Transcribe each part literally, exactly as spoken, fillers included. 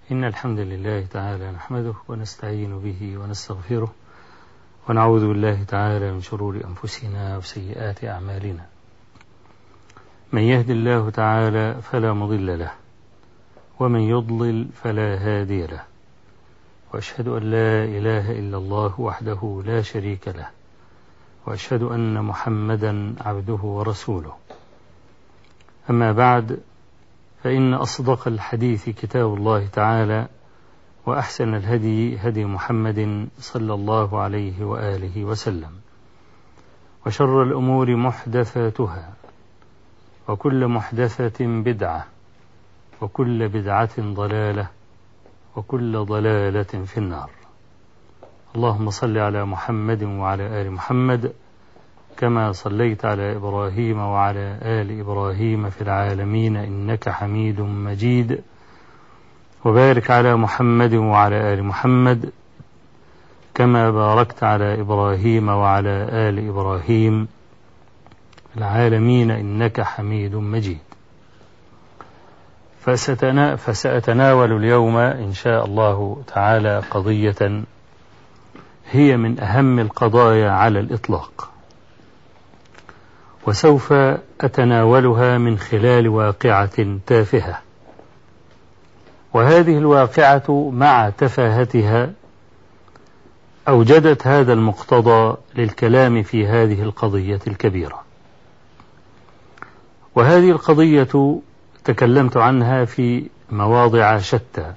إن الحمد لله تعالى نحمده ونستعين به ونستغفره ونعوذ بالله تعالى من شرور أنفسنا وسيئات أعمالنا. من يهد الله تعالى فلا مضل له ومن يضلل فلا هادي له، وأشهد أن لا إله إلا الله وحده لا شريك له، وأشهد أن محمدا عبده ورسوله. أما بعد، فإن أصدق الحديث كتاب الله تعالى، وأحسن الهدي هدي محمد صلى الله عليه وآله وسلم، وشر الأمور محدثاتها، وكل محدثة بدعة، وكل بدعة ضلالة، وكل ضلالة في النار. اللهم صل على محمد وعلى آل محمد كما صليت على إبراهيم وعلى آل إبراهيم في العالمين إنك حميد مجيد، وبارك على محمد وعلى آل محمد كما باركت على إبراهيم وعلى آل إبراهيم في العالمين إنك حميد مجيد. فسأتناول اليوم إن شاء الله تعالى قضية هي من أهم القضايا على الإطلاق، وسوف أتناولها من خلال واقعة تافهة، وهذه الواقعة مع تفاهتها أوجدت هذا المقتضى للكلام في هذه القضية الكبيرة. وهذه القضية تكلمت عنها في مواضع شتى،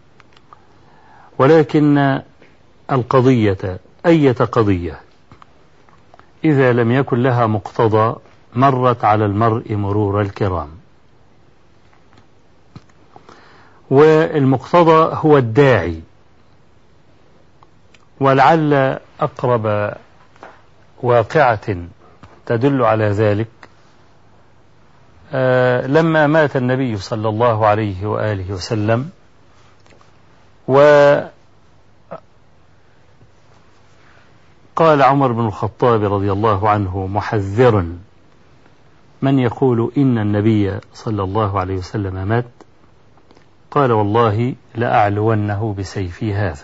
ولكن القضية أية قضية إذا لم يكن لها مقتضى مرت على المرء مرور الكرام، والمقتضى هو الداعي. ولعل أقرب واقعة تدل على ذلك آه لما مات النبي صلى الله عليه وآله وسلم، وقال عمر بن الخطاب رضي الله عنه محذرا من يقول إن النبي صلى الله عليه وسلم مات، قال: والله لأعلونه بسيفي هذا،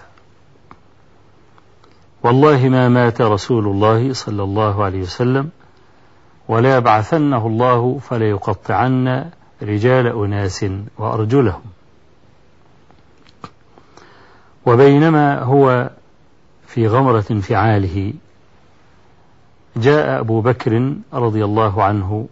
والله ما مات رسول الله صلى الله عليه وسلم، ولا يبعثنه الله فليقطعن رجال أناس وأرجلهم. وبينما هو في غمرة انفعاله جاء أبو بكر رضي الله عنه،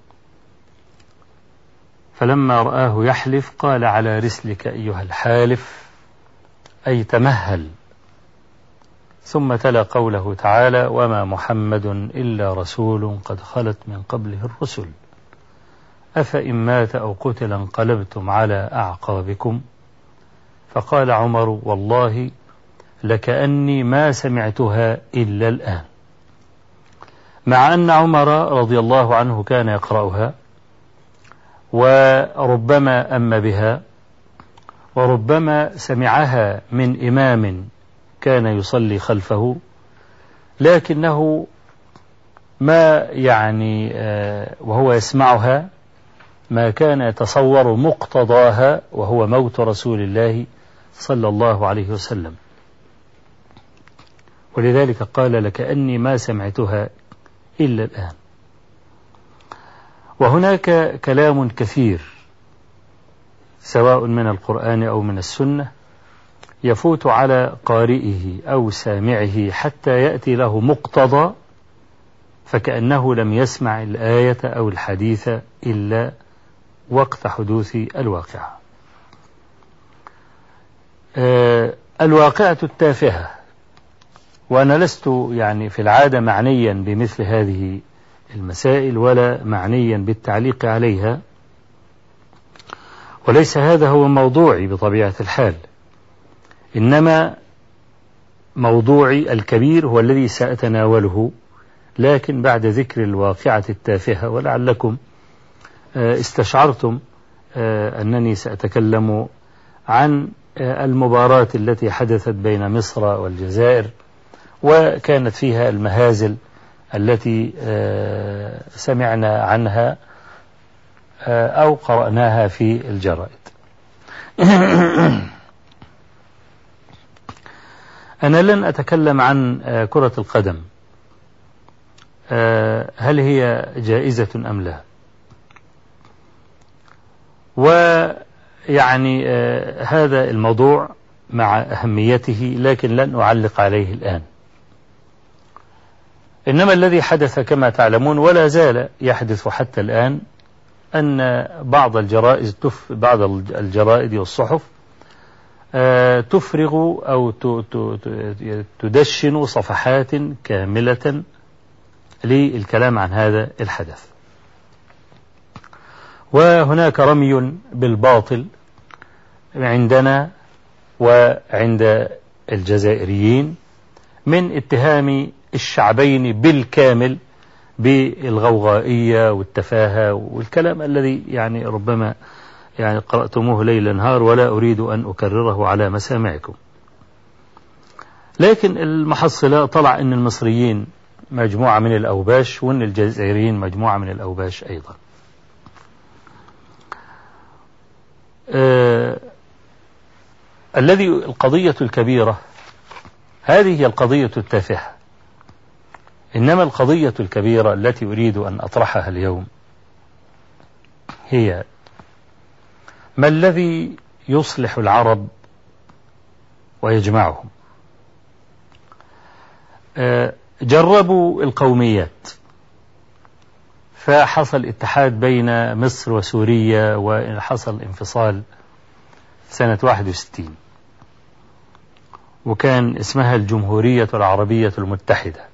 فلما رآه يحلف قال: على رسلك أيها الحالف، أي تمهل. ثم تلا قوله تعالى: وما محمد إلا رسول قد خلت من قبله الرسل أفإن مات أو قتل انقلبتم على أعقابكم. فقال عمر: والله لكأني ما سمعتها إلا الآن، مع أن عمر رضي الله عنه كان يقرأها، وربما أم بها، وربما سمعها من إمام كان يصلي خلفه، لكنه ما يعني وهو يسمعها ما كان يتصور مقتضاها، وهو موت رسول الله صلى الله عليه وسلم. ولذلك قال: لكأني ما سمعتها إلا الآن. وهناك كلام كثير سواء من القرآن أو من السنة يفوت على قارئه أو سامعه حتى يأتي له مقتضى، فكأنه لم يسمع الآية أو الحديث إلا وقت حدوث الواقعة. آه الواقعة التافهة، وأنا لست يعني في العادة معنيا بمثل هذه المسائل ولا معنيا بالتعليق عليها، وليس هذا هو موضوعي بطبيعة الحال، إنما موضوعي الكبير هو الذي سأتناوله، لكن بعد ذكر الواقعة التافهة. ولعلكم استشعرتم أنني سأتكلم عن المباراة التي حدثت بين مصر والجزائر، وكانت فيها المهازل التي سمعنا عنها أو قرأناها في الجرائد. أنا لن أتكلم عن كرة القدم، هل هي جائزة أم لا، ويعني هذا الموضوع مع أهميته لكن لن أعلق عليه الآن. إنما الذي حدث كما تعلمون ولا زال يحدث حتى الآن أن بعض الجرائد تف بعض الجرائد والصحف تفرغ أو تدشن صفحات كاملة للكلام عن هذا الحدث. وهناك رمي بالباطل عندنا وعند الجزائريين من اتهام الشعبين بالكامل بالغوغائية والتفاهة والكلام الذي يعني ربما يعني قرأتموه ليل نهار ولا أريد أن أكرره على مسامعكم. لكن المحصلة طلع أن المصريين مجموعة من الأوباش وأن الجزائريين مجموعة من الأوباش أيضا. آه الذي القضية الكبيرة هذه هي القضية التافهة، إنما القضية الكبيرة التي أريد أن أطرحها اليوم هي ما الذي يصلح العرب ويجمعهم. آه جربوا القوميات فحصل اتحاد بين مصر وسوريا وحصل انفصال سنة واحد وستين وكان اسمها الجمهورية العربية المتحدة،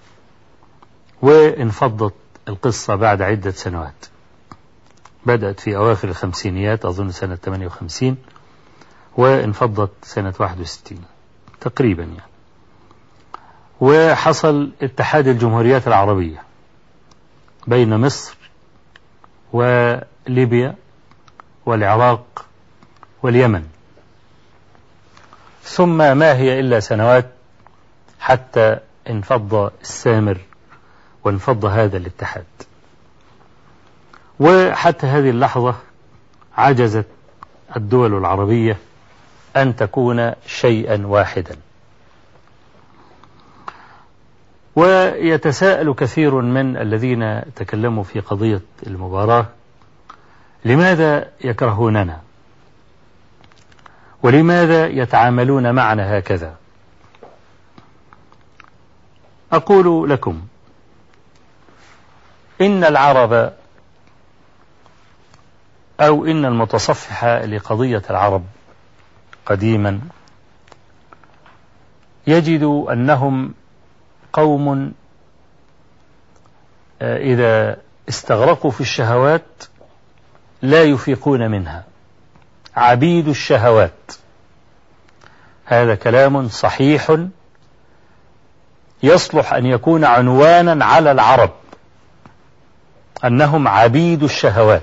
وانفضت القصة بعد عدة سنوات، بدأت في أواخر الخمسينيات أظن سنة ثمانية وخمسين وانفضت سنة واحد وستين تقريبا يعني. وحصل اتحاد الجمهوريات العربية بين مصر وليبيا والعراق واليمن، ثم ما هي إلا سنوات حتى انفض السامر وانفض هذا الاتحاد. وحتى هذه اللحظة عجزت الدول العربية أن تكون شيئا واحدا. ويتساءل كثير من الذين تكلموا في قضية المباراة لماذا يكرهوننا ولماذا يتعاملون معنا هكذا. أقول لكم إن العرب أو إن المتصفح لقضية العرب قديما يجد أنهم قوم إذا استغرقوا في الشهوات لا يفيقون منها، عبيد الشهوات. هذا كلام صحيح يصلح أن يكون عنوانا على العرب أنهم عبيد الشهوات.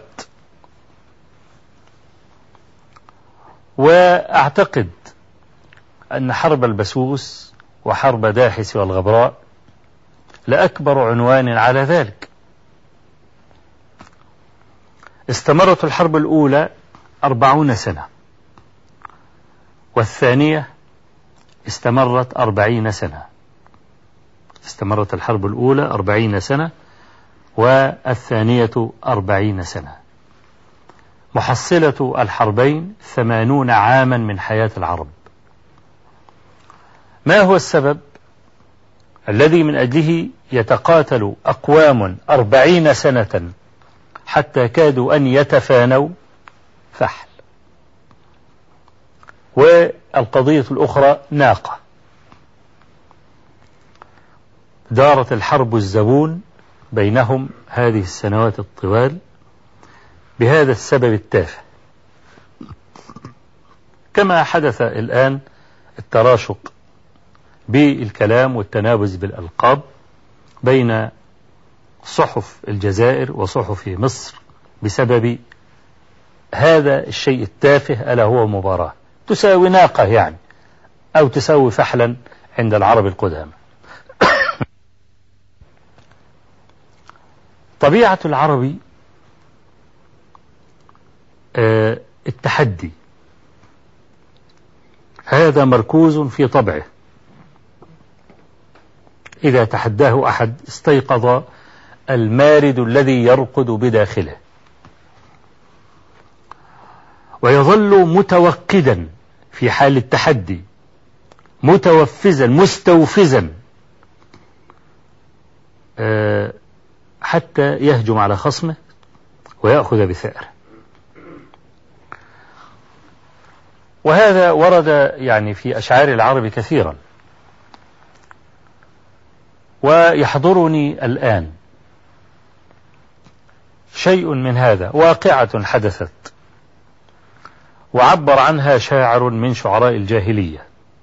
وأعتقد أن حرب البسوس وحرب داحس والغبراء لأكبر عنوان على ذلك. استمرت الحرب الأولى أربعون سنة والثانية استمرت أربعين سنة. استمرت الحرب الأولى أربعين سنة والثانية أربعين سنة. محصلة الحربين ثمانون عاما من حياة العرب. ما هو السبب الذي من أجله يتقاتل أقوام أربعين سنة حتى كادوا أن يتفانوا؟ فحل. والقضية الأخرى ناقة. دارت الحرب الزبون بينهم هذه السنوات الطوال بهذا السبب التافه، كما حدث الآن التراشق بالكلام والتنابز بالألقاب بين صحف الجزائر وصحف مصر بسبب هذا الشيء التافه ألا هو مباراة تساوي ناقة يعني أو تساوي فحلا عند العرب القدامى. طبيعة العربي آه التحدي، هذا مركوز في طبعه. إذا تحداه أحد استيقظ المارد الذي يرقد بداخله، ويظل متوكدا في حال التحدي، متوفزا مستوفزا حتى يهجم على خصمه ويأخذ بثأره. وهذا ورد يعني في أشعار العرب كثيرا، ويحضرني الآن شيء من هذا، واقعة حدثت وعبر عنها شاعر من شعراء الجاهلية.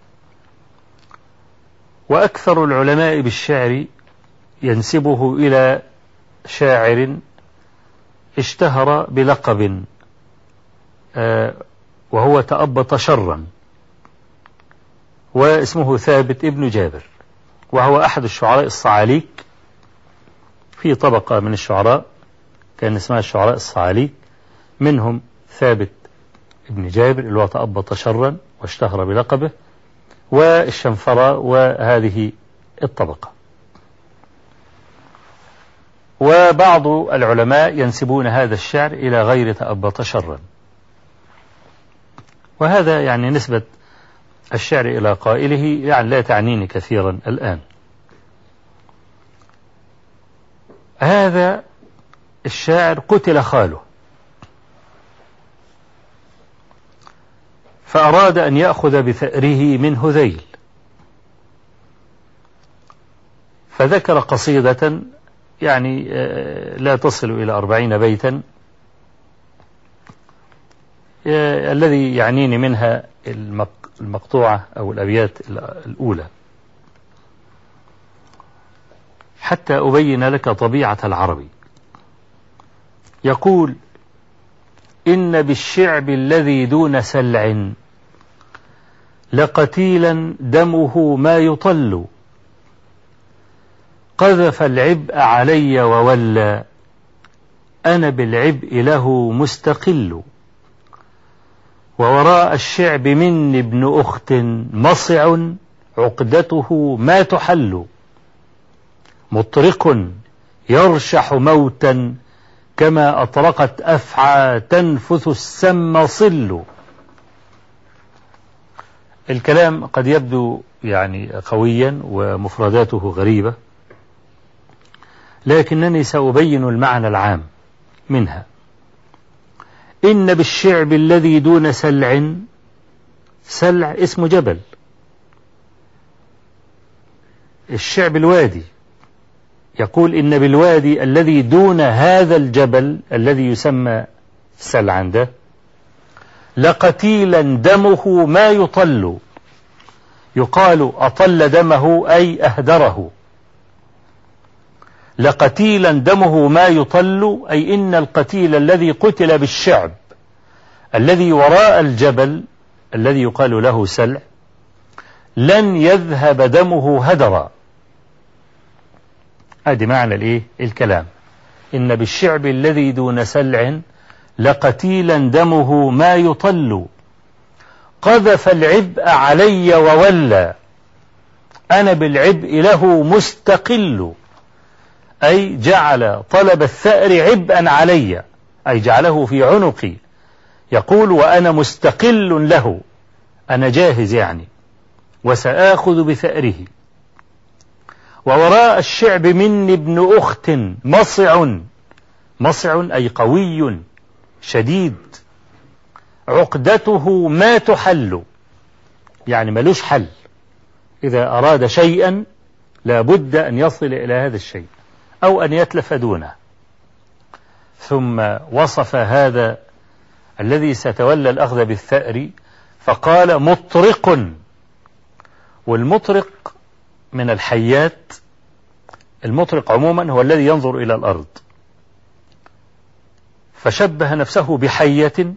وأكثر العلماء بالشعر ينسبه إلى شاعر اشتهر بلقب آه وهو تأبط شرا، واسمه ثابت ابن جابر، وهو أحد الشعراء الصعاليك. في طبقة من الشعراء كان اسمها الشعراء الصعاليك، منهم ثابت ابن جابر اللي هو تأبط شرا واشتهر بلقبه، والشنفرة، وهذه الطبقة. وبعض العلماء ينسبون هذا الشعر إلى غير تأبط شرا، وهذا يعني نسبة الشعر إلى قائله يعني لا تعنيني كثيرا الآن. هذا الشاعر قتل خاله، فأراد أن يأخذ بثأره من هذيل، فذكر قصيدة يعني لا تصل إلى أربعين بيتا، الذي يعنيني منها المقطوعة أو الأبيات الأولى حتى أبين لك طبيعة العربي. يقول: إن بالشعب الذي دون سلع لقتيلا دمه ما يطل، قذف العبء علي وولى، أنا بالعبء له مستقل، ووراء الشعب مني ابن أخت مصع، عقدته ما تحل، مطرق يرشح موتا كما أطرقت أفعى تنفث السم صل. الكلام قد يبدو يعني قويا ومفرداته غريبة، لكنني سأبين المعنى العام منها. إن بالشعب الذي دون سلع، سلع اسم جبل، الشعب الوادي، يقول إن بالوادي الذي دون هذا الجبل الذي يسمى سلعا ده لقتيلا دمه ما يطل، يقال أطل دمه أي أهدره، لقتيلا دمه ما يطل أي إن القتيل الذي قتل بالشعب الذي وراء الجبل الذي يقال له سلع لن يذهب دمه هدرا. هذا معنى الإيه؟ الكلام. إن بالشعب الذي دون سلع لقتيلا دمه ما يطل، قذف العبء علي وولى، أنا بالعبء له مستقل، أي جعل طلب الثأر عبئا علي، أي جعله في عنقي، يقول وأنا مستقل له، أنا جاهز يعني، وسآخذ بثأره. ووراء الشعب مني ابن أخت مصع، مصع أي قوي شديد، عقدته ما تحل، يعني ملوش حل، إذا أراد شيئا لابد أن يصل إلى هذا الشيء أو أن يتلف دونه. ثم وصف هذا الذي ستولى الأخذ بالثأر فقال مطرق، والمطرق من الحيات، المطرق عموما هو الذي ينظر إلى الأرض، فشبه نفسه بحية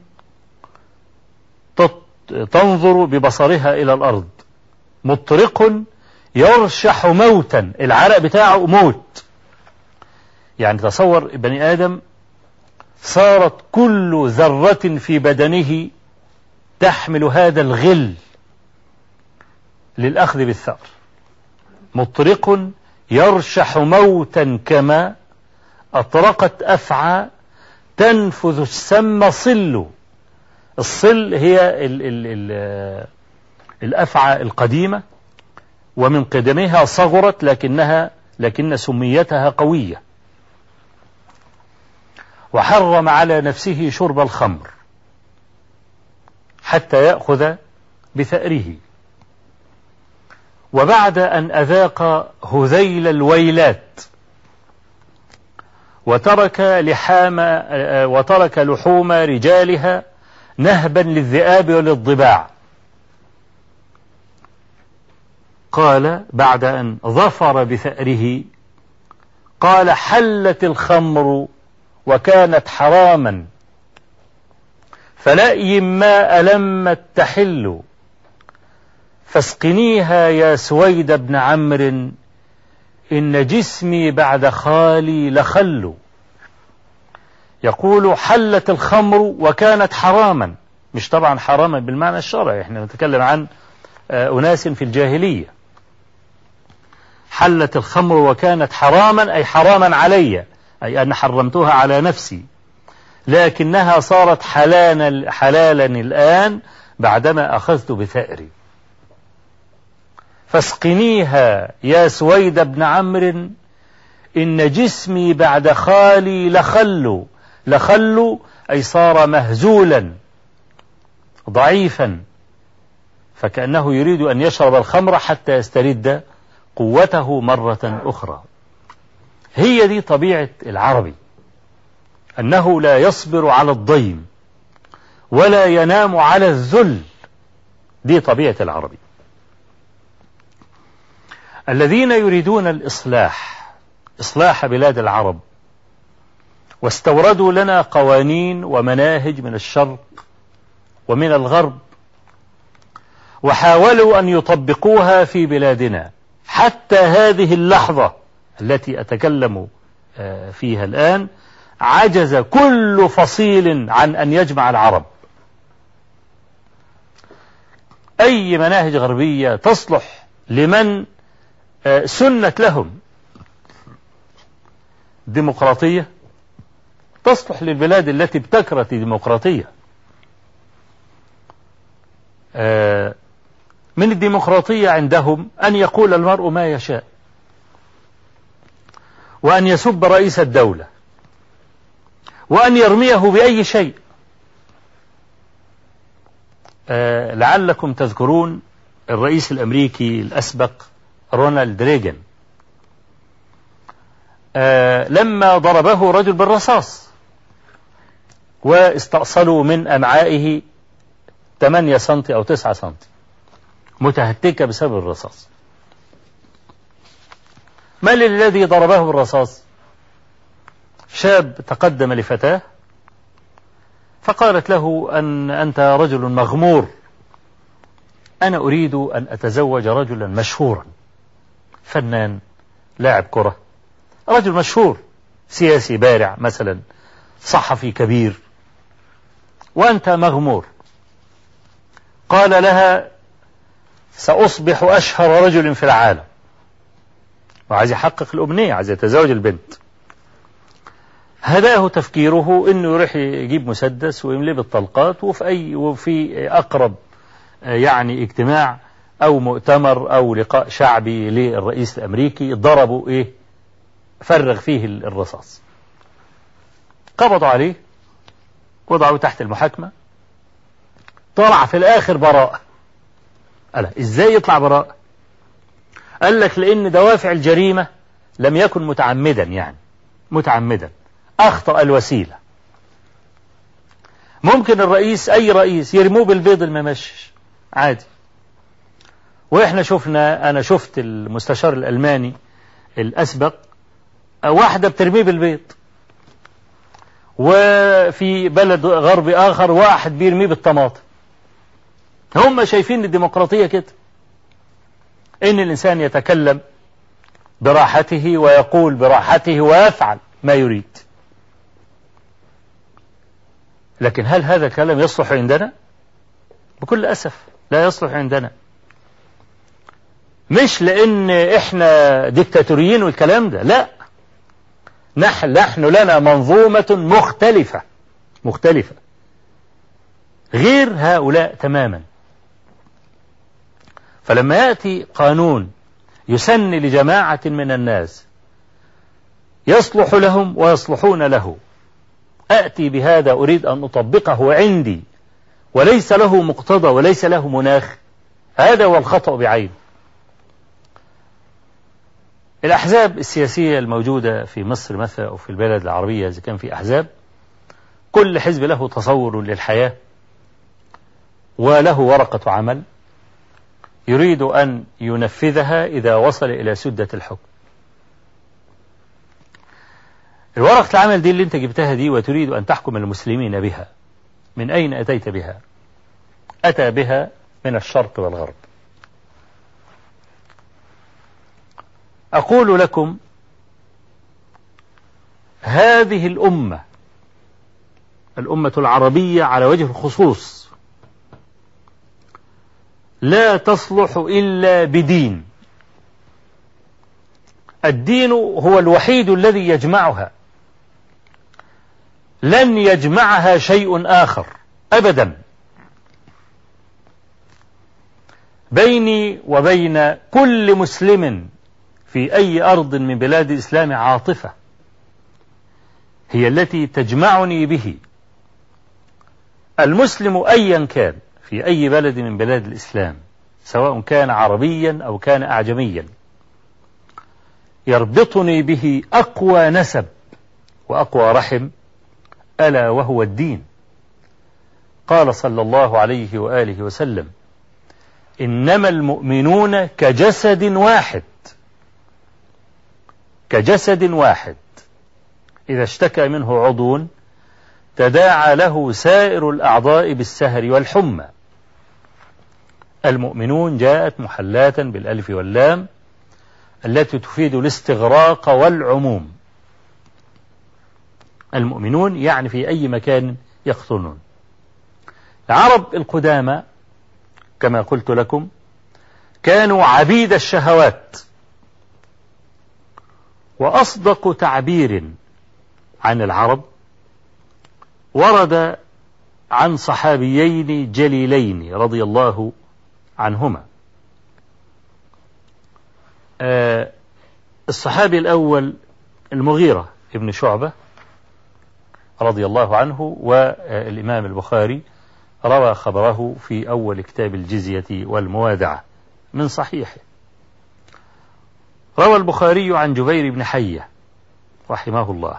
تنظر ببصرها إلى الأرض، مطرق يرشح موتا، العرق بتاعه موت. يعني تصور بني آدم صارت كل ذرة في بدنه تحمل هذا الغل للأخذ بالثأر، مطرق يرشح موتا كما أطرقت أفعى تنفذ السم صل. الصل هي ال ال ال الأفعى القديمة، ومن قدمها صغرت لكنها لكن سميتها قوية. وحرم على نفسه شرب الخمر حتى يأخذ بثأره. وبعد أن أذاق هذيل الويلات وترك لحام وترك لحوم رجالها نهبا للذئاب وللضباع، قال بعد أن ظفر بثأره قال: حلت الخمر وكانت حراما، فلأي ما ألمت تحل، فاسقنيها يا سويد بن عمرو، إن جسمي بعد خالي لخل. يقول حلت الخمر وكانت حراما، مش طبعا حراما بالمعنى الشرعي، احنا نتكلم عن أناس في الجاهلية. حلت الخمر وكانت حراما أي حراما علي، أي أن حرمتها على نفسي، لكنها صارت حلالا, حلالا الآن بعدما أخذت بثأري. فاسقنيها يا سويد بن عمرو، إن جسمي بعد خالي لخل. لخل أي صار مهزولا ضعيفا، فكأنه يريد أن يشرب الخمر حتى يسترد قوته مرة أخرى. هي دي طبيعة العربي، أنه لا يصبر على الضيم ولا ينام على الذل. دي طبيعة العربي. الذين يريدون الإصلاح، إصلاح بلاد العرب، واستوردوا لنا قوانين ومناهج من الشرق ومن الغرب، وحاولوا أن يطبقوها في بلادنا حتى هذه اللحظة التي أتكلم فيها الآن، عجز كل فصيل عن أن يجمع العرب. أي مناهج غربية تصلح لمن سنت لهم ديمقراطية تصلح للبلاد التي ابتكرت الديمقراطية. من الديمقراطية عندهم أن يقول المرء ما يشاء، وأن يسب رئيس الدولة، وأن يرميه بأي شيء. لعلكم تذكرون الرئيس الأمريكي الأسبق رونالد ريغان لما ضربه رجل بالرصاص واستأصلوا من أمعائه ثمانية سنتي أو تسعة سنتي متهتكة بسبب الرصاص. من الذي ضربه بالرصاص؟ شاب تقدم لفتاة فقالت له أن أنت رجل مغمور، أنا أريد أن أتزوج رجلا مشهورا، فنان، لاعب كرة، رجل مشهور، سياسي بارع مثلا، صحفي كبير، وأنت مغمور. قال لها سأصبح أشهر رجل في العالم، وعايز يحقق الأمنية، عايز يتزوج البنت. هداه تفكيره إنه يروح يجيب مسدس ويمليه بالطلقات، وفي أي وفي أقرب يعني اجتماع أو مؤتمر أو لقاء شعبي للرئيس الأمريكي ضربوا إيه، فرغ فيه الرصاص. قبضوا عليه وضعوا تحت المحاكمة، طلع في الآخر براءة. قال إزاي يطلع براءة؟ قال لك لأن دوافع الجريمة لم يكن متعمدا، يعني متعمدا، أخطأ الوسيلة. ممكن الرئيس أي رئيس يرموه بالبيض الممشش عادي. وإحنا شفنا، أنا شفت المستشار الألماني الأسبق واحدة بترميه بالبيض، وفي بلد غربي آخر واحد بيرميه بالطماطم. هم شايفين الديمقراطية كده، إن الإنسان يتكلم براحته ويقول براحته ويفعل ما يريد. لكن هل هذا الكلام يصلح عندنا؟ بكل أسف لا يصلح عندنا. مش لأن إحنا ديكتاتوريين والكلام ده، لا، نحن, نحن لنا منظومة مختلفة مختلفة غير هؤلاء تماما. فلما يأتي قانون يسن لجماعة من الناس يصلح لهم ويصلحون له، أأتي بهذا أريد أن أطبقه عندي وليس له مقتضى وليس له مناخ، هذا هو الخطأ بعينه. الأحزاب السياسية الموجودة في مصر مثلا أو في البلد العربية، إذا كان في أحزاب، كل حزب له تصور للحياة وله ورقة عمل يريد أن ينفذها إذا وصل إلى سدة الحكم. الورقة العمل دي اللي انت جبتها دي وتريد أن تحكم المسلمين بها، من أين أتيت بها؟ أتى بها من الشرق والغرب. أقول لكم هذه الأمة، الأمة العربية على وجه الخصوص، لا تصلح إلا بدين. الدين هو الوحيد الذي يجمعها، لن يجمعها شيء آخر أبدا. بيني وبين كل مسلم في أي أرض من بلاد الإسلام عاطفة هي التي تجمعني به. المسلم أيا كان في أي بلد من بلاد الإسلام، سواء كان عربيا أو كان أعجميا، يربطني به أقوى نسب وأقوى رحم، ألا وهو الدين. قال صلى الله عليه وآله وسلم: إنما المؤمنون كجسد واحد، كجسد واحد إذا اشتكى منه عضو تداعى له سائر الأعضاء بالسهر والحمى. المؤمنون جاءت محلاة بالألف واللام التي تفيد الاستغراق والعموم. المؤمنون يعني في أي مكان يقطنون. العرب القدامى كما قلت لكم كانوا عبيد الشهوات، وأصدق تعبير عن العرب ورد عن صحابيين جليلين رضي الله عنهما. آه الصحابي الأول المغيرة ابن شعبة رضي الله عنه، والإمام البخاري روى خبره في أول كتاب الجزية والموادعة من صحيحه. روى البخاري عن جبير بن حية رحمه الله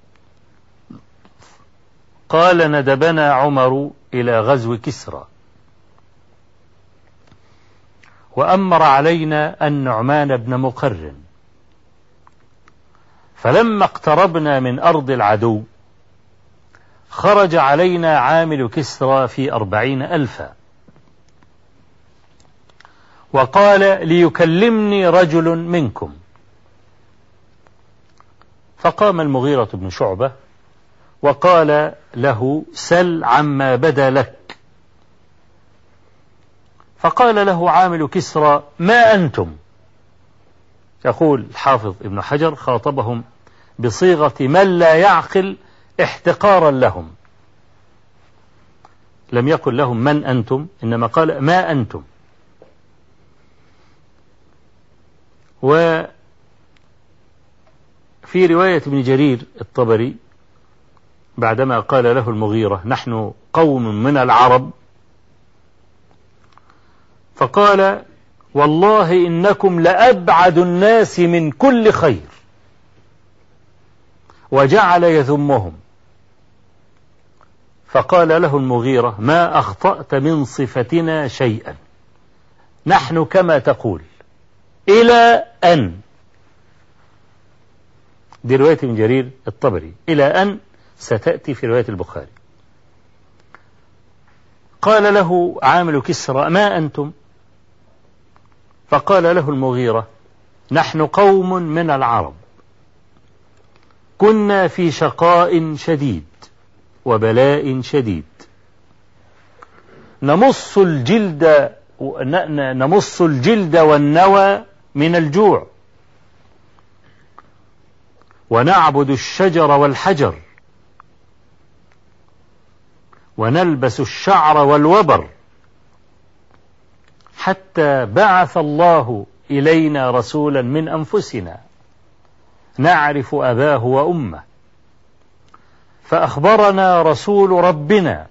قال: ندبنا عمر إلى غزو كسرى، وأمر علينا النعمان بن مقرن، فلما اقتربنا من أرض العدو خرج علينا عامل كسرى في أربعين ألفا، وقال: ليكلمني رجل منكم. فقام المغيرة بن شعبة وقال له: سل عما بدا لك. فقال له عامل كسرى: ما أنتم؟ يقول الحافظ ابن حجر: خاطبهم بصيغة من لا يعقل احتقارا لهم، لم يقل لهم من أنتم، إنما قال ما أنتم. وفي رواية ابن جرير الطبري بعدما قال له المغيرة: نحن قوم من العرب، فقال: والله إنكم لأبعد الناس من كل خير، وجعل يذمهم. فقال له المغيرة: ما أخطأت من صفتنا شيئا، نحن كما تقول إلى أن، دي رواية ابن جرير الطبري، إلى أن ستأتي في رواية البخاري. قال له عامل كسرى: ما أنتم؟ فقال له المغيرة: نحن قوم من العرب، كنا في شقاء شديد وبلاء شديد، نمص الجلد نمص الجلد والنوى من الجوع، ونعبد الشجر والحجر، ونلبس الشعر والوبر، حتى بعث الله إلينا رسولا من أنفسنا نعرف أباه وأمه، فأخبرنا رسول ربنا.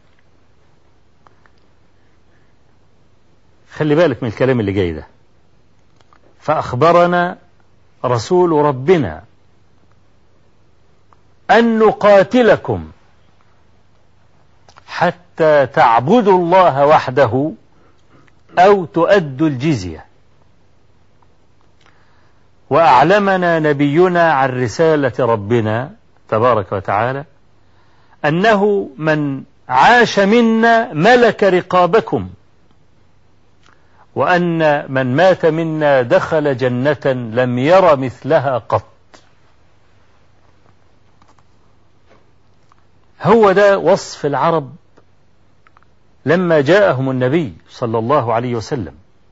خلي بالك من الكلام اللي جاي ده. فأخبرنا رسول ربنا أن نقاتلكم حتى تعبدوا الله وحده أو تؤدوا الجزية. وأعلمنا نبينا عن رسالة ربنا تبارك وتعالى أنه من عاش منا ملك رقابكم، وأن من مات منا دخل جنة لم ير مثلها قط. هو ده وصف العرب لما جاءهم النبي صلى الله عليه وسلم.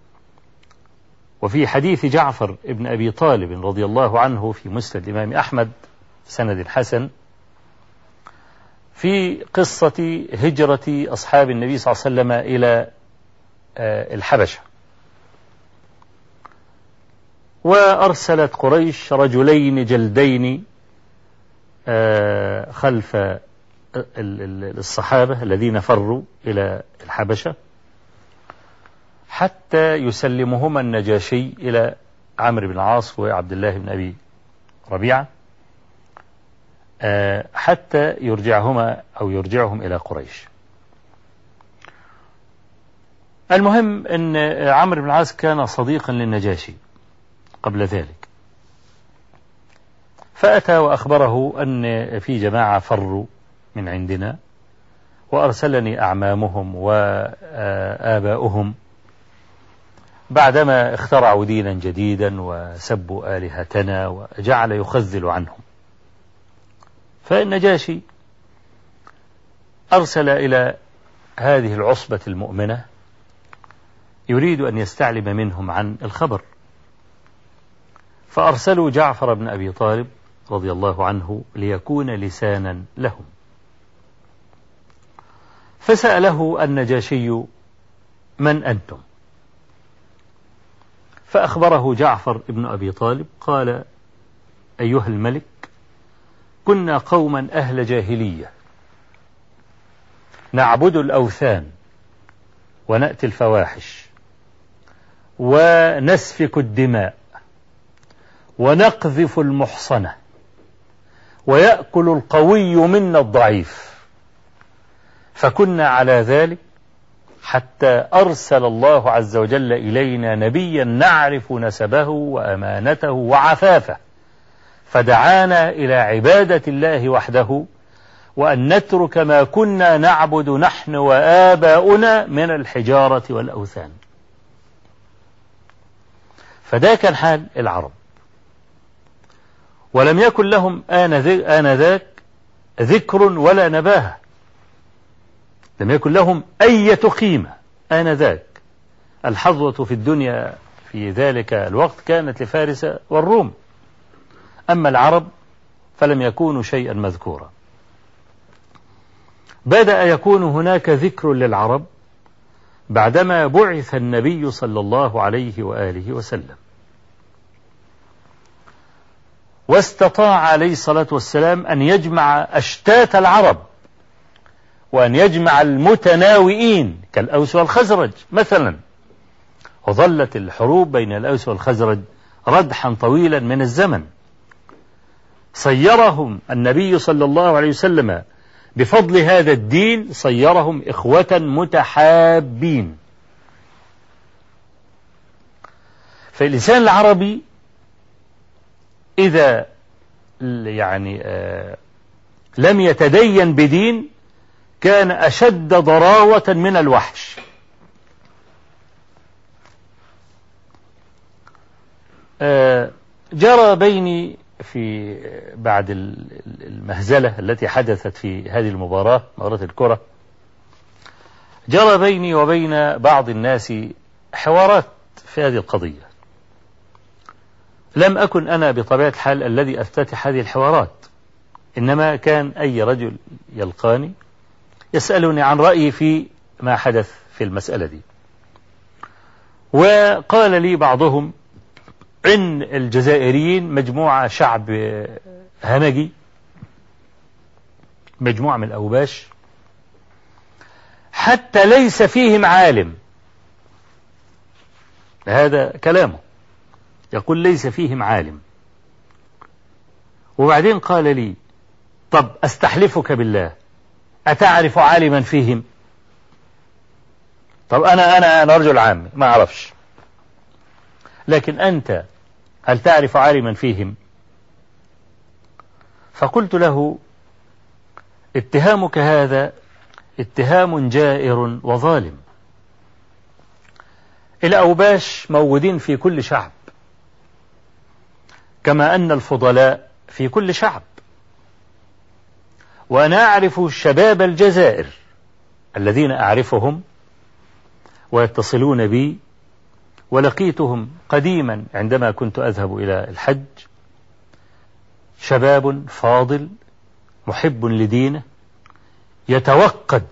وفي حديث جعفر ابن أبي طالب رضي الله عنه في مسند الإمام أحمد سند حسن في قصة هجرة أصحاب النبي صلى الله عليه وسلم إلى الحبشة. وأرسلت قريش رجلين جلدين خلف الصحابة الذين فروا إلى الحبشة حتى يسلمهما النجاشي إلى عمرو بن العاص وعبد الله بن أبي ربيعة حتى يرجعهما أو يرجعهم إلى قريش. المهم أن عمرو بن العاص كان صديقا للنجاشي قبل ذلك، فأتى وأخبره أن في جماعة فروا من عندنا وأرسلني أعمامهم وآباؤهم بعدما اخترعوا دينا جديدا وسبوا آلهتنا، وجعل يخذل عنهم. فالنجاشي أرسل إلى هذه العصبة المؤمنة يريد أن يستعلم منهم عن الخبر، فأرسلوا جعفر بن أبي طالب رضي الله عنه ليكون لسانا لهم. فسأله النجاشي: من أنتم؟ فأخبره جعفر بن أبي طالب قال: أيها الملك، كنا قوما أهل جاهلية نعبد الأوثان ونأتي الفواحش ونسفك الدماء ونقذف المحصنة ويأكل القوي منا الضعيف، فكنا على ذلك حتى أرسل الله عز وجل إلينا نبيا نعرف نسبه وأمانته وعفافه، فدعانا إلى عبادة الله وحده، وأن نترك ما كنا نعبد نحن وآباؤنا من الحجارة والأوثان. فده كان حال العرب، ولم يكن لهم آنذاك ذكر ولا نباهة، لم يكن لهم أي قيمة آنذاك. الحظوة في الدنيا في ذلك الوقت كانت لفارس والروم، أما العرب فلم يكونوا شيئا مذكورا. بدأ يكون هناك ذكر للعرب بعدما بعث النبي صلى الله عليه وآله وسلم، واستطاع عليه الصلاة والسلام أن يجمع أشتات العرب، وأن يجمع المتناوئين كالأوس والخزرج مثلا. وظلت الحروب بين الأوس والخزرج ردحا طويلا من الزمن، صيرهم النبي صلى الله عليه وسلم بفضل هذا الدين، صيرهم إخوة متحابين. فالإنسان العربي إذا يعني آه لم يتدين بدين كان أشد ضراوة من الوحش. آه جرى بيني في بعد المهزلة التي حدثت في هذه المباراة، مباراة الكرة، جرى بيني وبين بعض الناس حوارات في هذه القضية. لم أكن أنا بطبيعة الحال الذي أفتتح هذه الحوارات، إنما كان أي رجل يلقاني يسألني عن رأيي في ما حدث في المسألة دي. وقال لي بعضهم إن الجزائريين مجموعة شعب همجي، مجموعة من الأوباش، حتى ليس فيهم عالم. هذا كلامه، يقول ليس فيهم عالم. وبعدين قال لي طب أستحلفك بالله أتعرف عالما فيهم؟ طب أنا أنا أنا رجل عام ما أعرفش، لكن أنت هل تعرف عالما فيهم؟ فقلت له اتهامك هذا اتهام جائر وظالم. الأوباش موجودين في كل شعب، كما أن الفضلاء في كل شعب. وأنا أعرف شباب الجزائر الذين أعرفهم ويتصلون بي، ولقيتهم قديما عندما كنت أذهب إلى الحج، شباب فاضل محب لدينه، يتوقد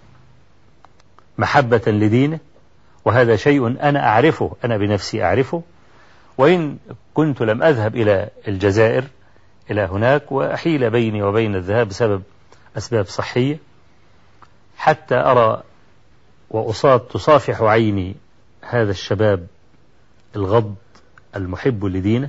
محبة لدينه، وهذا شيء أنا أعرفه، أنا بنفسي أعرفه، وإن كنت لم أذهب إلى الجزائر إلى هناك، وأحيل بيني وبين الذهاب بسبب أسباب صحية، حتى أرى وأصاد تصافح عيني هذا الشباب الغض المحب لدينه.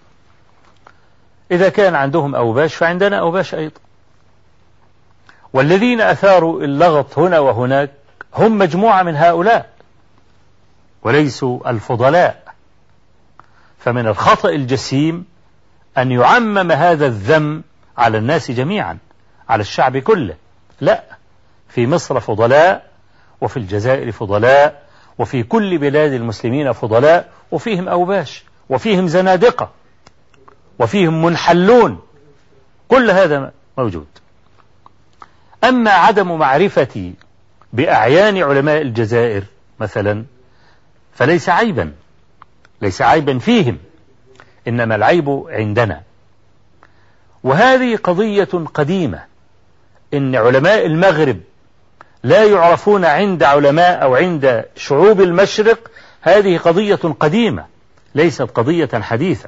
إذا كان عندهم أوباش فعندنا أوباش أيضا. والذين أثاروا اللغط هنا وهناك هم مجموعة من هؤلاء وليسوا الفضلاء. فمن الخطأ الجسيم أن يعمم هذا الذم على الناس جميعا، على الشعب كله. لا، في مصر فضلاء، وفي الجزائر فضلاء، وفي كل بلاد المسلمين فضلاء، وفيهم أوباش، وفيهم زنادقة، وفيهم منحلون، كل هذا موجود. أما عدم معرفتي بأعيان علماء الجزائر مثلا فليس عيبا، ليس عيبا فيهم، إنما العيب عندنا. وهذه قضية قديمة، إن علماء المغرب لا يعرفون عند علماء أو عند شعوب المشرق، هذه قضية قديمة ليست قضية حديثة.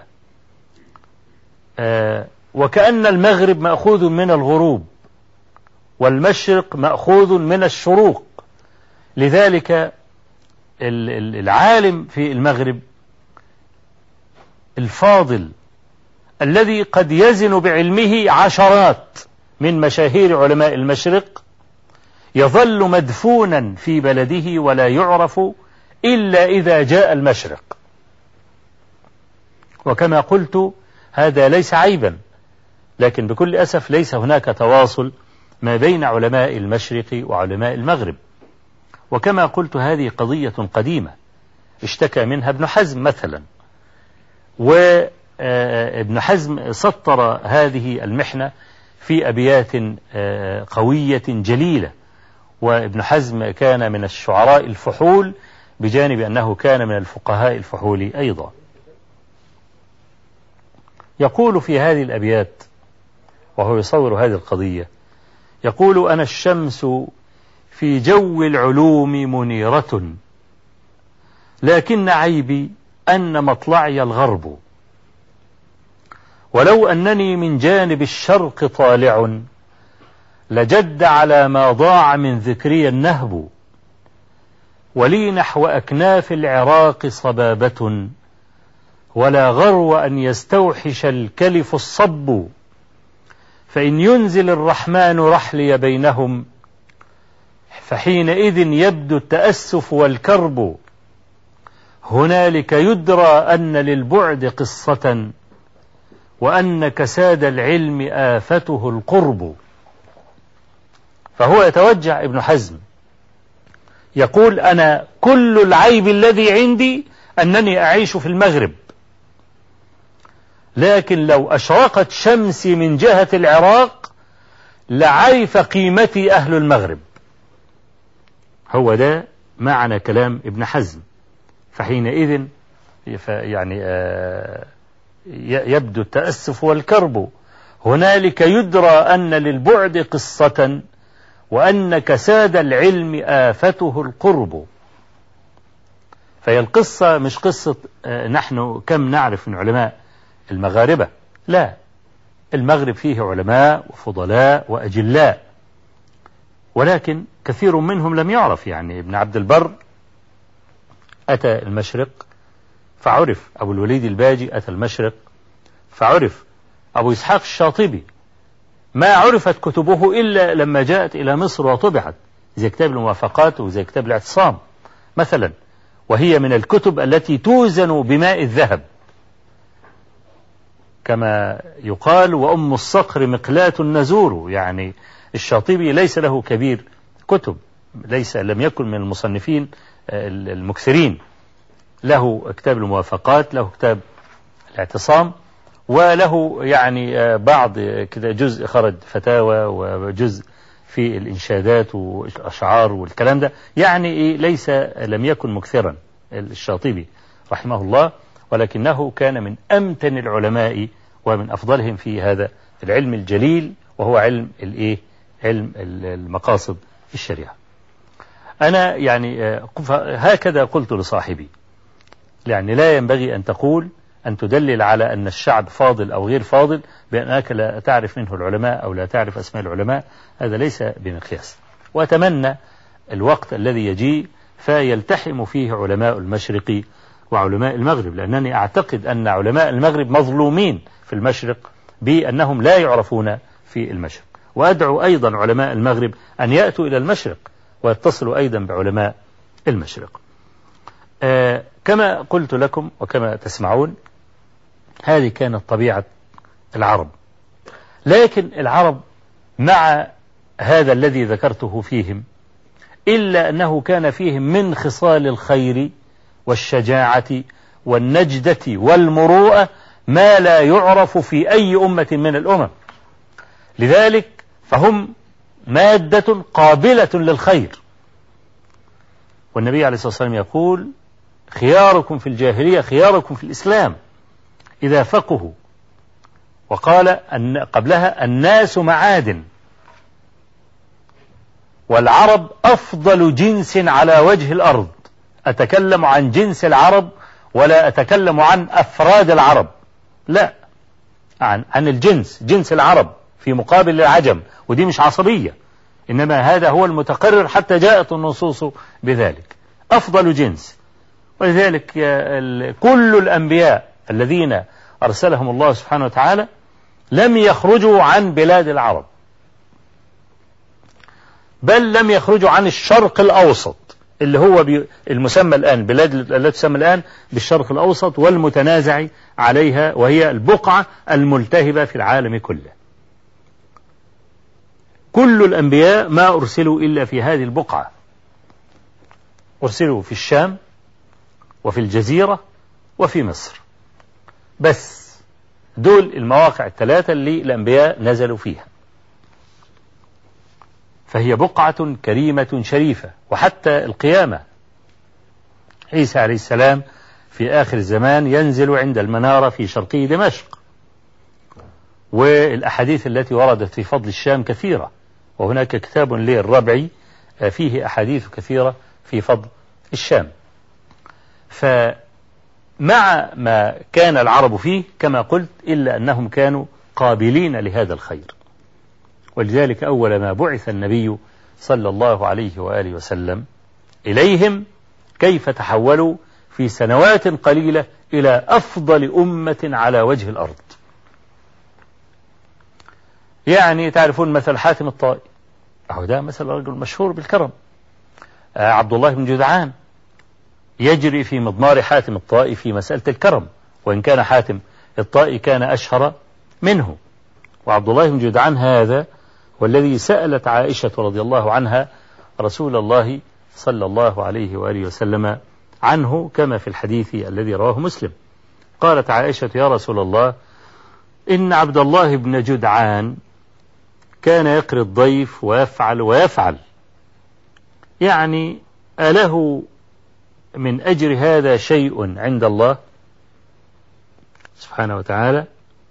آه وكأن المغرب مأخوذ من الغروب والمشرق مأخوذ من الشروق. لذلك العالم في المغرب الفاضل الذي قد يزن بعلمه عشرات من مشاهير علماء المشرق يظل مدفونا في بلده ولا يعرف إلا إذا جاء المشرق. وكما قلت هذا ليس عيبا، لكن بكل أسف ليس هناك تواصل ما بين علماء المشرق وعلماء المغرب. وكما قلت هذه قضية قديمة اشتكى منها ابن حزم مثلا، وابن حزم سطر هذه المحنة في أبيات قوية جليلة. وابن حزم كان من الشعراء الفحول بجانب أنه كان من الفقهاء الفحول أيضا. يقول في هذه الأبيات وهو يصور هذه القضية، يقول أنا الشمس في جو العلوم منيرة، لكن عيبي أن مطلعي الغرب، ولو أنني من جانب الشرق طالع لجد على ما ضاع من ذكري النهب، ولي نحو أكناف العراق صبابة، ولا غرو أن يستوحش الكلف الصب، فإن ينزل الرحمن رحلي بينهم فحينئذ يبدو التأسف والكرب، هنالك يدرى أن للبعد قصة، وأن كساد العلم آفته القرب. فهو يتوجع ابن حزم يقول أنا كل العيب الذي عندي أنني أعيش في المغرب، لكن لو أشرقت شمسي من جهة العراق لعرف قيمتي أهل المغرب. هو ده معنى كلام ابن حزم، فحينئذ يعني يبدو التأسف والكرب. هنالك يدرى أن للبعد قصة، وأن كساد العلم آفته القرب. فهي القصة مش قصة نحن كم نعرف من علماء المغاربة، لا، المغرب فيه علماء وفضلاء وأجلاء، ولكن كثير منهم لم يعرف. يعني ابن عبد البر أتى المشرق فعرف، أبو الوليد الباجي أتى المشرق فعرف، أبو إسحاق الشاطبي ما عرفت كتبه إلا لما جاءت إلى مصر وطبعت، زي كتاب الموافقات وزي كتاب الاعتصام مثلا، وهي من الكتب التي توزن بماء الذهب كما يقال، وأم الصقر مقلاة النزور. يعني الشاطبي ليس له كبير كتب، ليس لم يكن من المصنفين المكثرين، له كتاب الموافقات، له كتاب الاعتصام، وله يعني بعض كده جزء خرج فتاوى وجزء في الإنشادات والأشعار والكلام ده. يعني ليس لم يكن مكثرا الشاطبي رحمه الله، ولكنه كان من أمتن العلماء ومن أفضلهم في هذا العلم الجليل، وهو علم الإيه؟ علم المقاصد الشريعة. أنا يعني هكذا قلت لصاحبي، يعني لا ينبغي أن تقول أن تدلل على أن الشعب فاضل أو غير فاضل بأنك لا تعرف منه العلماء أو لا تعرف أسماء العلماء، هذا ليس بمقياس. وأتمنى الوقت الذي يجي فيلتحم فيه علماء المشرق وعلماء المغرب، لأنني أعتقد أن علماء المغرب مظلومين في المشرق بأنهم لا يعرفون في المشرق. وأدعو أيضا علماء المغرب أن يأتوا إلى المشرق ويتصلوا أيضا بعلماء المشرق. آه كما قلت لكم وكما تسمعون، هذه كانت طبيعة العرب. لكن العرب مع هذا الذي ذكرته فيهم، إلا أنه كان فيهم من خصال الخير والشجاعة والنجدة والمروءة ما لا يعرف في أي أمة من الأمم. لذلك فهم مادة قابلة للخير. والنبي عليه الصلاة والسلام يقول: خياركم في الجاهلية خياركم في الإسلام إذا فقهوا. وقال أن قبلها: الناس معادن، والعرب أفضل جنس على وجه الأرض. أتكلم عن جنس العرب ولا أتكلم عن أفراد العرب، لا، عن, عن الجنس، جنس العرب في مقابل العجم. ودي مش عصبية، إنما هذا هو المتقرر حتى جاءت النصوص بذلك، أفضل جنس. ولذلك كل الأنبياء الذين أرسلهم الله سبحانه وتعالى لم يخرجوا عن بلاد العرب، بل لم يخرجوا عن الشرق الأوسط اللي هو المسمى الآن، بلاد التي تسمى الآن بالشرق الأوسط والمتنازع عليها، وهي البقعة الملتهبة في العالم كله. كل الأنبياء ما أرسلوا إلا في هذه البقعة، أرسلوا في الشام وفي الجزيرة وفي مصر، بس دول المواقع الثلاثة اللي الأنبياء نزلوا فيها. فهي بقعة كريمة شريفة. وحتى القيامة عيسى عليه السلام في آخر الزمان ينزل عند المنارة في شرقي دمشق، والأحاديث التي وردت في فضل الشام كثيرة، وهناك كتاب للربعي فيه أحاديث كثيرة في فضل الشام. فمع ما كان العرب فيه كما قلت، إلا أنهم كانوا قابلين لهذا الخير. ولذلك أول ما بعث النبي صلى الله عليه وآله وسلم إليهم كيف تحولوا في سنوات قليلة إلى أفضل أمة على وجه الأرض. يعني تعرفون مثل حاتم الطائي، أهو ده مثل رجل مشهور بالكرم. آه عبد الله بن جدعان يجري في مضمار حاتم الطائي في مسألة الكرم، وإن كان حاتم الطائي كان أشهر منه. وعبد الله بن جدعان هذا والذي سألت عائشة رضي الله عنها رسول الله صلى الله عليه وآله وسلم عنه، كما في الحديث الذي رواه مسلم. قالت عائشة: يا رسول الله، إن عبد الله بن جدعان كان يقري الضيف ويفعل ويفعل، يعني أله من أجر هذا شيء عند الله سبحانه وتعالى؟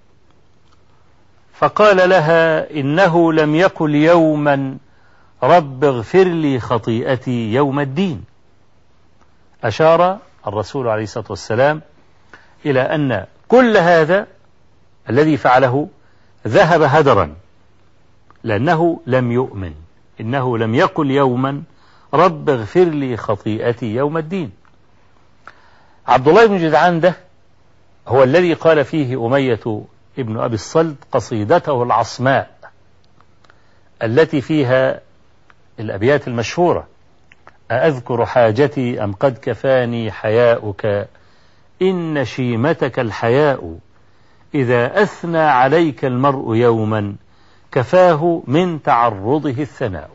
فقال لها: إنه لم يقل يوما رب اغفر لي خطيئتي يوم الدين. أشار الرسول عليه الصلاة والسلام إلى أن كل هذا الذي فعله ذهب هدرا، لأنه لم يؤمن. إنه لم يقل يوما رب اغفر لي خطيئتي يوم الدين. عبد الله بن جدعان ده هو الذي قال فيه أمية ابن أبي الصلت قصيدته العصماء التي فيها الأبيات المشهورة: أأذكر حاجتي أم قد كفاني حياؤك، إن شيمتك الحياء، إذا أثنى عليك المرء يوما كفاه من تعرضه الثناء.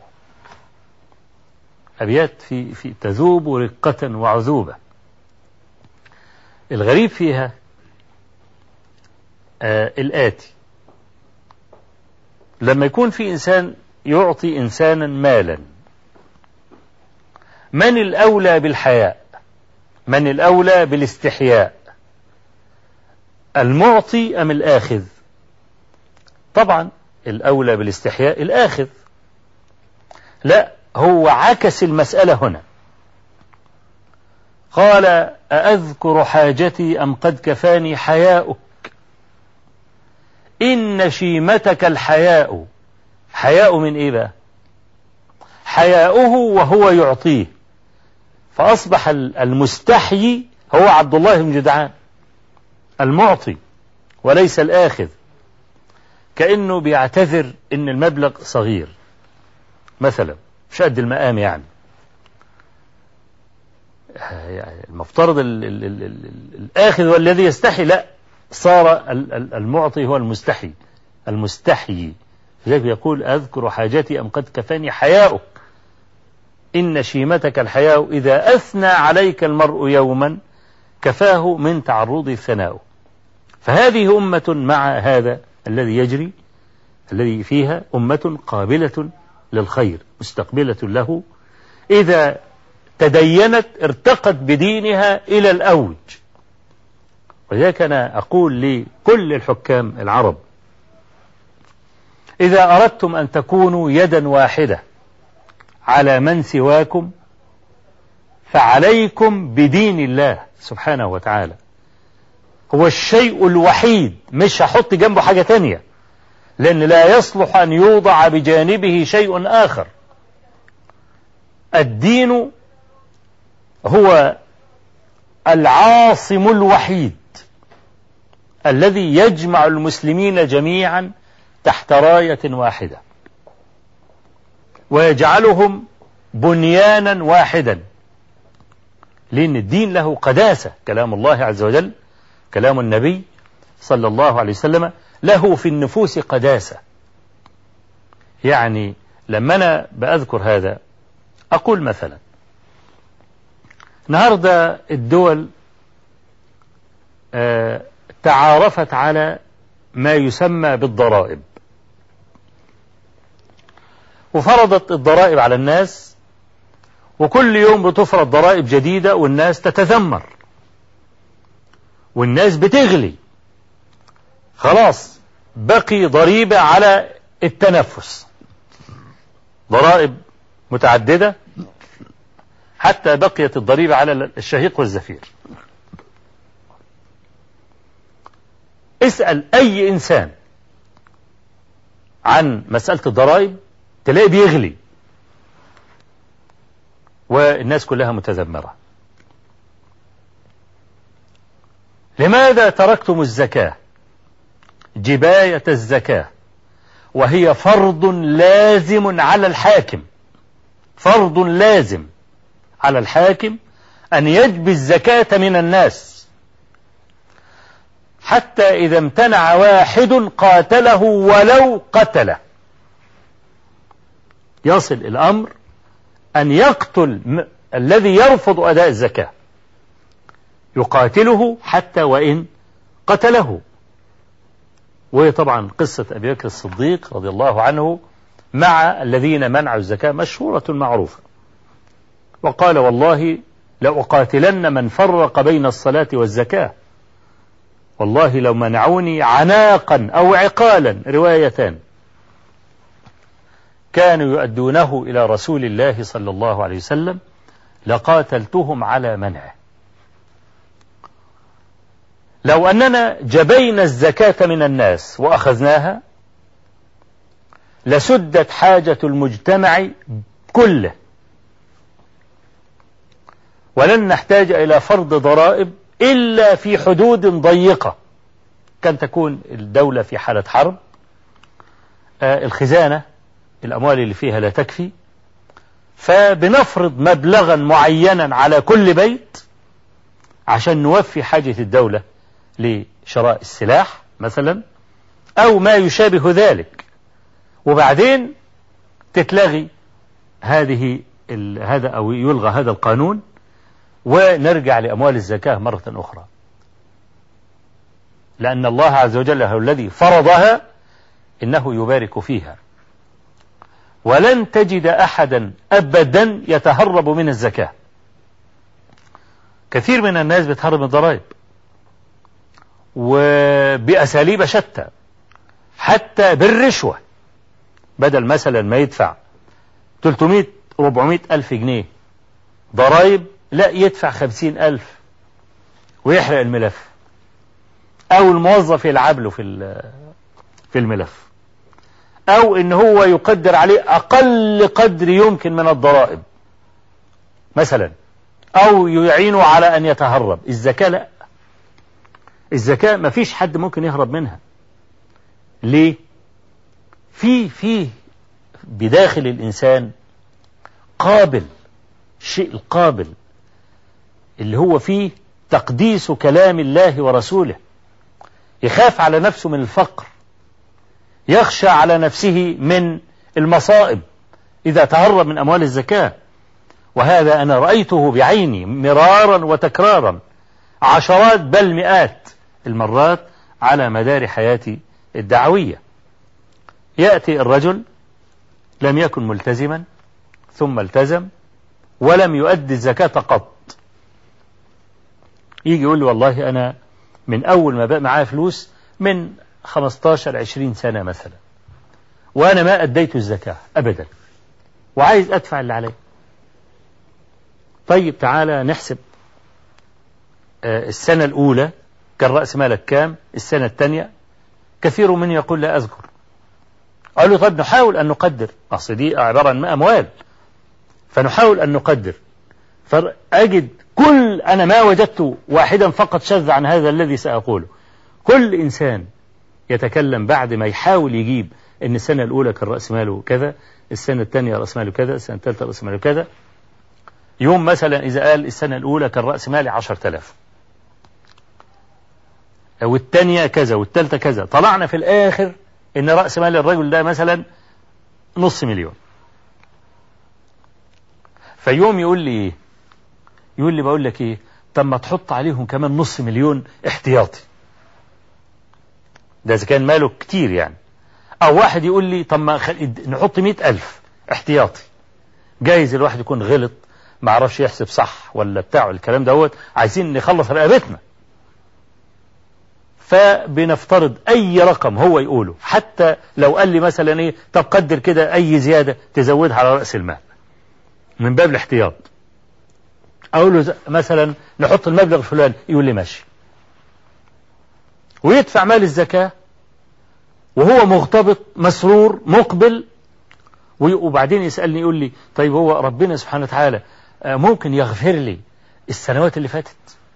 أبيات في, في تذوب رقة وعذوبة. الغريب فيها آه الآتي: لما يكون في إنسان يعطي إنسانا مالا، من الأولى بالحياء؟ من الأولى بالاستحياء؟ المعطي أم الآخذ؟ طبعا الأولى بالاستحياء الآخذ. لا، هو عكس المسألة هنا. قال: أأذكر حاجتي أم قد كفاني حياؤك، إن شيمتك الحياء. حياء من إيه بقى؟ حياؤه وهو يعطيه، فأصبح المستحيي هو عبد الله بن جدعان المعطي وليس الآخذ، كأنه بيعتذر إن المبلغ صغير مثلا، مش قد المقام يعني. المفترض ال ال ال ال الآخذ والذي يستحي، لا، صار المعطي هو المستحي المستحيي. لذلك يقول: أذكر حاجتي أم قد كفاني حياؤك، إن شيمتك الحياء، إذا أثنى عليك المرء يوما كفاه من تعرض الثناء. فهذه أمة مع هذا الذي يجري، الذي فيها أمة قابلة للخير مستقبلة له، إذا تدينت ارتقت بدينها إلى الأوج. ولذلك أنا أقول لكل الحكام العرب: إذا أردتم أن تكونوا يدا واحدة على من سواكم فعليكم بدين الله سبحانه وتعالى. هو الشيء الوحيد، مش هحط جنبه حاجة تانية، لأن لا يصلح أن يوضع بجانبه شيء آخر. الدين هو العاصم الوحيد الذي يجمع المسلمين جميعا تحت راية واحدة ويجعلهم بنيانا واحدا، لأن الدين له قداسة. كلام الله عز وجل، كلام النبي صلى الله عليه وسلم، له في النفوس قداسة. يعني لما أنا بأذكر هذا أقول مثلا: النهاردة الدول آه تعارفت على ما يسمى بالضرائب، وفرضت الضرائب على الناس، وكل يوم بتفرض ضرائب جديدة والناس تتذمر والناس بتغلي. خلاص بقي ضريبة على التنفس، ضرائب متعددة، حتى بقيت الضريبة على الشهيق والزفير. اسأل أي إنسان عن مسألة الضرائب تلاقي بيغلي والناس كلها متذمرة. لماذا تركتم الزكاة، جباية الزكاة، وهي فرض لازم على الحاكم، فرض لازم على الحاكم أن يجبي الزكاة من الناس، حتى إذا امتنع واحد قاتله ولو قتله. يصل الأمر أن يقتل م... الذي يرفض أداء الزكاة، يقاتله حتى وإن قتله. وهي طبعا قصة أبي بكر الصديق رضي الله عنه مع الذين منعوا الزكاة مشهورة معروفة، وقال: والله لأقاتلن من فرق بين الصلاة والزكاة، والله لو منعوني عناقا أو عقالا، روايتان، كانوا يؤدونه إلى رسول الله صلى الله عليه وسلم لقاتلتهم على منعه. لو أننا جبينا الزكاة من الناس وأخذناها لسدت حاجة المجتمع كله، ولن نحتاج إلى فرض ضرائب إلا في حدود ضيقة. كان تكون الدولة في حالة حرب، آه الخزانة الأموال اللي فيها لا تكفي، فبنفرض مبلغا معينا على كل بيت عشان نوفي حاجة الدولة لشراء السلاح مثلا أو ما يشابه ذلك، وبعدين تتلغي هذه هذا أو يلغى هذا القانون ونرجع لأموال الزكاة مرة أخرى، لأن الله عز وجل هو الذي فرضها، إنه يبارك فيها. ولن تجد أحدا أبدا يتهرب من الزكاة. كثير من الناس بتهرب من الضرائب وبأساليب شتى، حتى بالرشوة، بدل مثلا ما يدفع ثلاثمائة أربعمائة ألف جنيه ضرائب لا يدفع خمسين ألف ويحرق الملف، أو الموظف يلعب له في في الملف، أو إن هو يقدر عليه أقل قدر يمكن من الضرائب مثلا، أو يعينه على أن يتهرب. الزكاة لا، الزكاة ما فيش حد ممكن يهرب منها. ليه؟ في في بداخل الإنسان قابل، شيء القابل اللي هو فيه تقديس كلام الله ورسوله، يخاف على نفسه من الفقر، يخشى على نفسه من المصائب إذا تهرب من أموال الزكاة. وهذا أنا رأيته بعيني مرارا وتكرارا عشرات بل مئات المرات على مدار حياتي الدعوية. يأتي الرجل لم يكن ملتزما ثم التزم ولم يؤدي الزكاة قط، يجي يقول لي والله أنا من أول ما بقى معايا فلوس من خمستاشر عشرين سنة مثلا وأنا ما أديت الزكاة أبدا وعايز أدفع اللي عليه. طيب تعالى نحسب السنة الأولى كان رأس مالك كام، السنة الثانية. كثير من يقول لا أذكر. قالوا طيب نحاول أن نقدر، أصل دي عبارة عن أموال، فنحاول أن نقدر. فأجد كل أنا ما وجدت واحدا فقط شذ عن هذا الذي سأقوله. كل إنسان يتكلم بعد ما يحاول يجيب إن السنة الأولى كان رأس ماله كذا، السنة الثانية رأس ماله كذا، السنة الثالثة رأس ماله كذا. يوم مثلا إذا قال السنة الأولى كان رأس مالي عشرة آلاف والثانية كذا والثالثة كذا، طلعنا في الآخر إن رأس مال الرجل ده مثلا نص مليون. فيوم يقول لي إيه؟ يقول لي بقول لك إيه، طب ما تحط عليهم كمان نص مليون احتياطي، ده إذا كان ماله كتير يعني. أو واحد يقول لي طب ما خل... نحط مئة ألف احتياطي، جايز الواحد يكون غلط ما عرفش يحسب صح ولا بتاعه الكلام دوت، عايزين نخلص رقبتنا. فبنفترض أي رقم هو يقوله، حتى لو قال لي مثلا إيه طب قدر كده أي زيادة تزودها على رأس المال من باب الاحتياط، أقول له مثلا نحط المبلغ الفلاني، يقول لي ماشي، ويدفع مال الزكاة وهو مغتبط مسرور مقبل. وبعدين يسألني يقول لي طيب هو ربنا سبحانه وتعالى ممكن يغفر لي السنوات اللي فاتت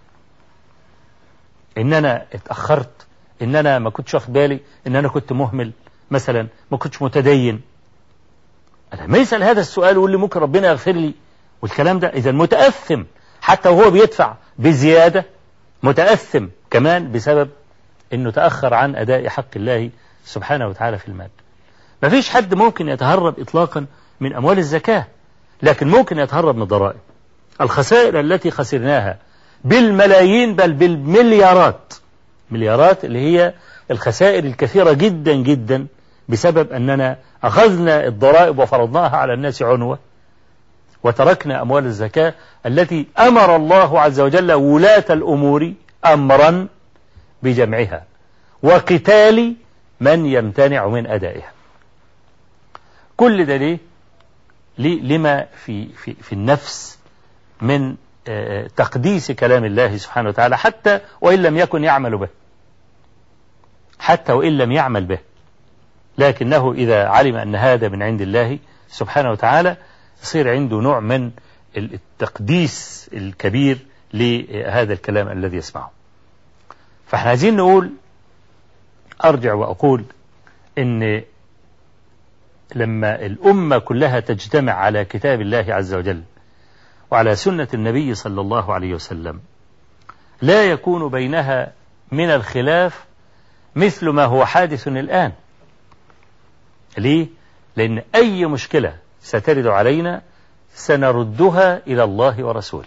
إن أنا اتأخرت، إن أنا ما كنتش واخد بالي، إن أنا كنت مهمل مثلا، ما كنتش متدين. أنا ما يسأل هذا السؤال ويقول لي ممكن ربنا يغفر لي والكلام ده، إذا متأثم حتى وهو بيدفع بزيادة، متأثم كمان بسبب إنه تأخر عن أداء حق الله سبحانه وتعالى في المال. ما فيش حد ممكن يتهرب إطلاقا من أموال الزكاة، لكن ممكن يتهرب من الضرائب. الخسائر التي خسرناها بالملايين بل بالمليارات، مليارات اللي هي الخسائر الكثيرة جدا جدا بسبب أننا أخذنا الضرائب وفرضناها على الناس عنوة، وتركنا أموال الزكاة التي أمر الله عز وجل ولاة الأمور أمرا بجمعها وقتال من يمتنع من أدائها. كل ده ليه؟ لما في, في, في النفس من تقديس كلام الله سبحانه وتعالى، حتى وإن لم يكن يعمل به، حتى وإن لم يعمل به، لكنه إذا علم أن هذا من عند الله سبحانه وتعالى يصير عنده نوع من التقديس الكبير لهذا الكلام الذي يسمعه. فاحنا عايزين نقول، أرجع وأقول إن لما الأمة كلها تجتمع على كتاب الله عز وجل وعلى سنة النبي صلى الله عليه وسلم لا يكون بينها من الخلاف مثل ما هو حادث الآن. ليه؟ لأن أي مشكلة سترد علينا سنردها إلى الله ورسوله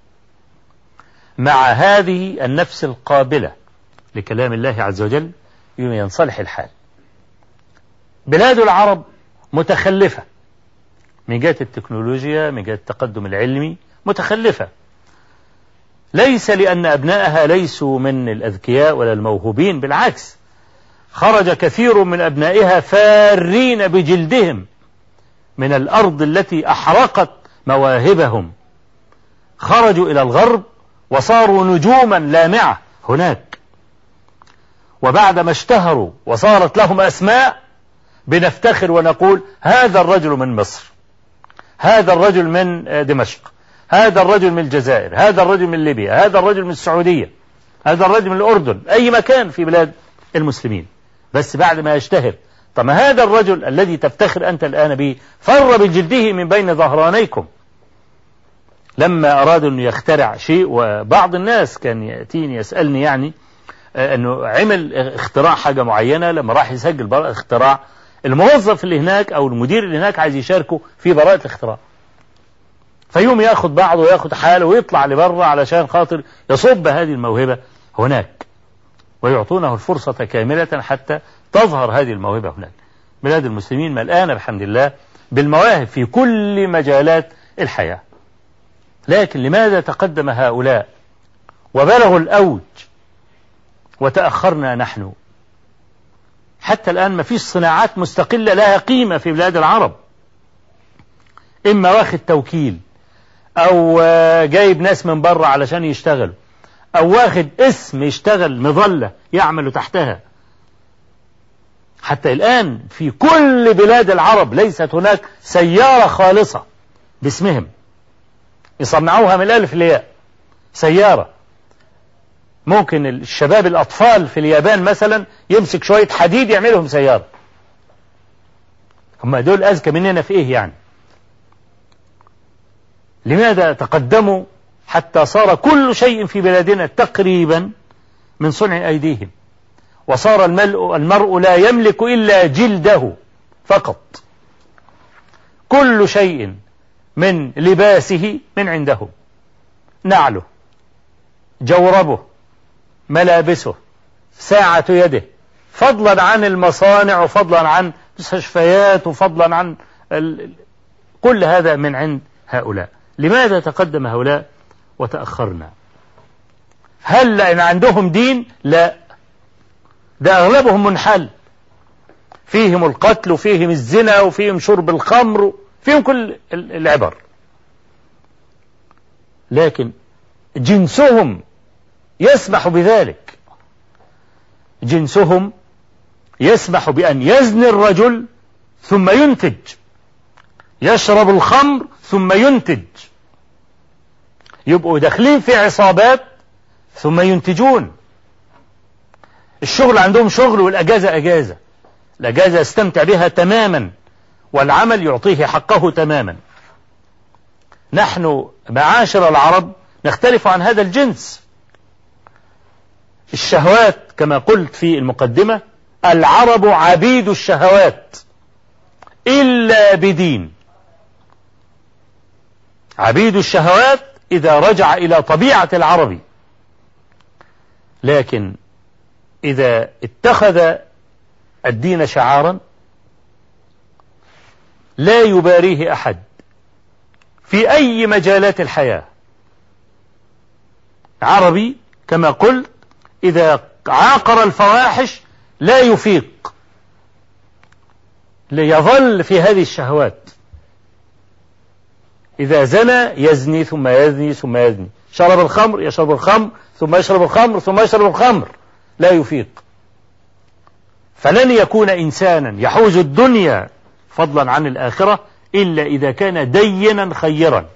مع هذه النفس القابلة لكلام الله عز وجل ينصلح الحال. بلاد العرب متخلفة من جهة التكنولوجيا، من جهة التقدم العلمي متخلفة، ليس لأن أبنائها ليسوا من الأذكياء ولا الموهوبين، بالعكس خرج كثير من أبنائها فارين بجلدهم من الأرض التي أحرقت مواهبهم، خرجوا إلى الغرب وصاروا نجوما لامعة هناك، وبعدما اشتهروا وصارت لهم أسماء بنفتخر ونقول هذا الرجل من مصر، هذا الرجل من دمشق، هذا الرجل من الجزائر، هذا الرجل من ليبيا، هذا الرجل من السعودية، هذا الرجل من الأردن، أي مكان في بلاد المسلمين، بس بعد ما يشتهر. طب هذا الرجل الذي تفتخر أنت الآن به فر بجلده من بين ظهرانيكم. لما أراد أن يخترع شيء، وبعض الناس كان يأتيني يسألني يعني أنه عمل اختراع حاجة معينة، لما راح يسجل براءة اختراع الموظف اللي هناك أو المدير اللي هناك عايز يشاركه في براءة الاختراع، فيوم ياخد بعضه وياخد حاله ويطلع لبره علشان خاطر يصب هذه الموهبة هناك، ويعطونه الفرصة كاملة حتى تظهر هذه الموهبة هناك. بلاد المسلمين ملآنة بحمد الله بالمواهب في كل مجالات الحياة، لكن لماذا تقدم هؤلاء وبلغوا الأوج وتأخرنا نحن؟ حتى الآن ما فيش صناعات مستقلة لها قيمة في بلاد العرب، إما واخد توكيل أو جايب ناس من بره علشان يشتغلوا، أو واخد اسم يشتغل مظلة يعمل تحتها. حتى الآن في كل بلاد العرب ليست هناك سيارة خالصة باسمهم يصنعوها من الألف للياء. سيارة ممكن الشباب الأطفال في اليابان مثلا يمسك شوية حديد يعملهم سيارة. هم دول أذكى مننا في إيه يعني؟ لماذا تقدموا حتى صار كل شيء في بلادنا تقريبا من صنع أيديهم، وصار المرء, المرء لا يملك إلا جلده فقط، كل شيء من لباسه من عندهم، نعله، جوربه، ملابسه، ساعة يده، فضلا عن المصانع وفضلا عن مستشفيات وفضلا عن ال... كل هذا من عند هؤلاء. لماذا تقدم هؤلاء وتأخرنا؟ هل لأن عندهم دين؟ لا، ده أغلبهم منحل، فيهم القتل وفيهم الزنا وفيهم شرب الخمر وفيهم كل العبر، لكن جنسهم يسمح بذلك. جنسهم يسمح بأن يزني الرجل ثم ينتج، يشرب الخمر ثم ينتج، يبقوا داخلين في عصابات ثم ينتجون. الشغل عندهم شغل والأجازة أجازة، الأجازة يستمتع بها تماما والعمل يعطيه حقه تماما. نحن معاشر العرب نختلف عن هذا الجنس. الشهوات كما قلت في المقدمة، العرب عبيد الشهوات إلا بدين. عبيد الشهوات إذا رجع إلى طبيعة العربي، لكن إذا اتخذ الدين شعارا لا يباريه أحد في أي مجالات الحياة. عربي كما قلت إذا عاقر الفواحش لا يفيق، ليظل في هذه الشهوات. إذا زنى يزني ثم يزني ثم يزني، شرب الخمر يشرب الخمر ثم يشرب الخمر ثم يشرب الخمر، لا يفيق. فلن يكون إنسانا يحوز الدنيا فضلا عن الآخرة إلا إذا كان دينا خيرا.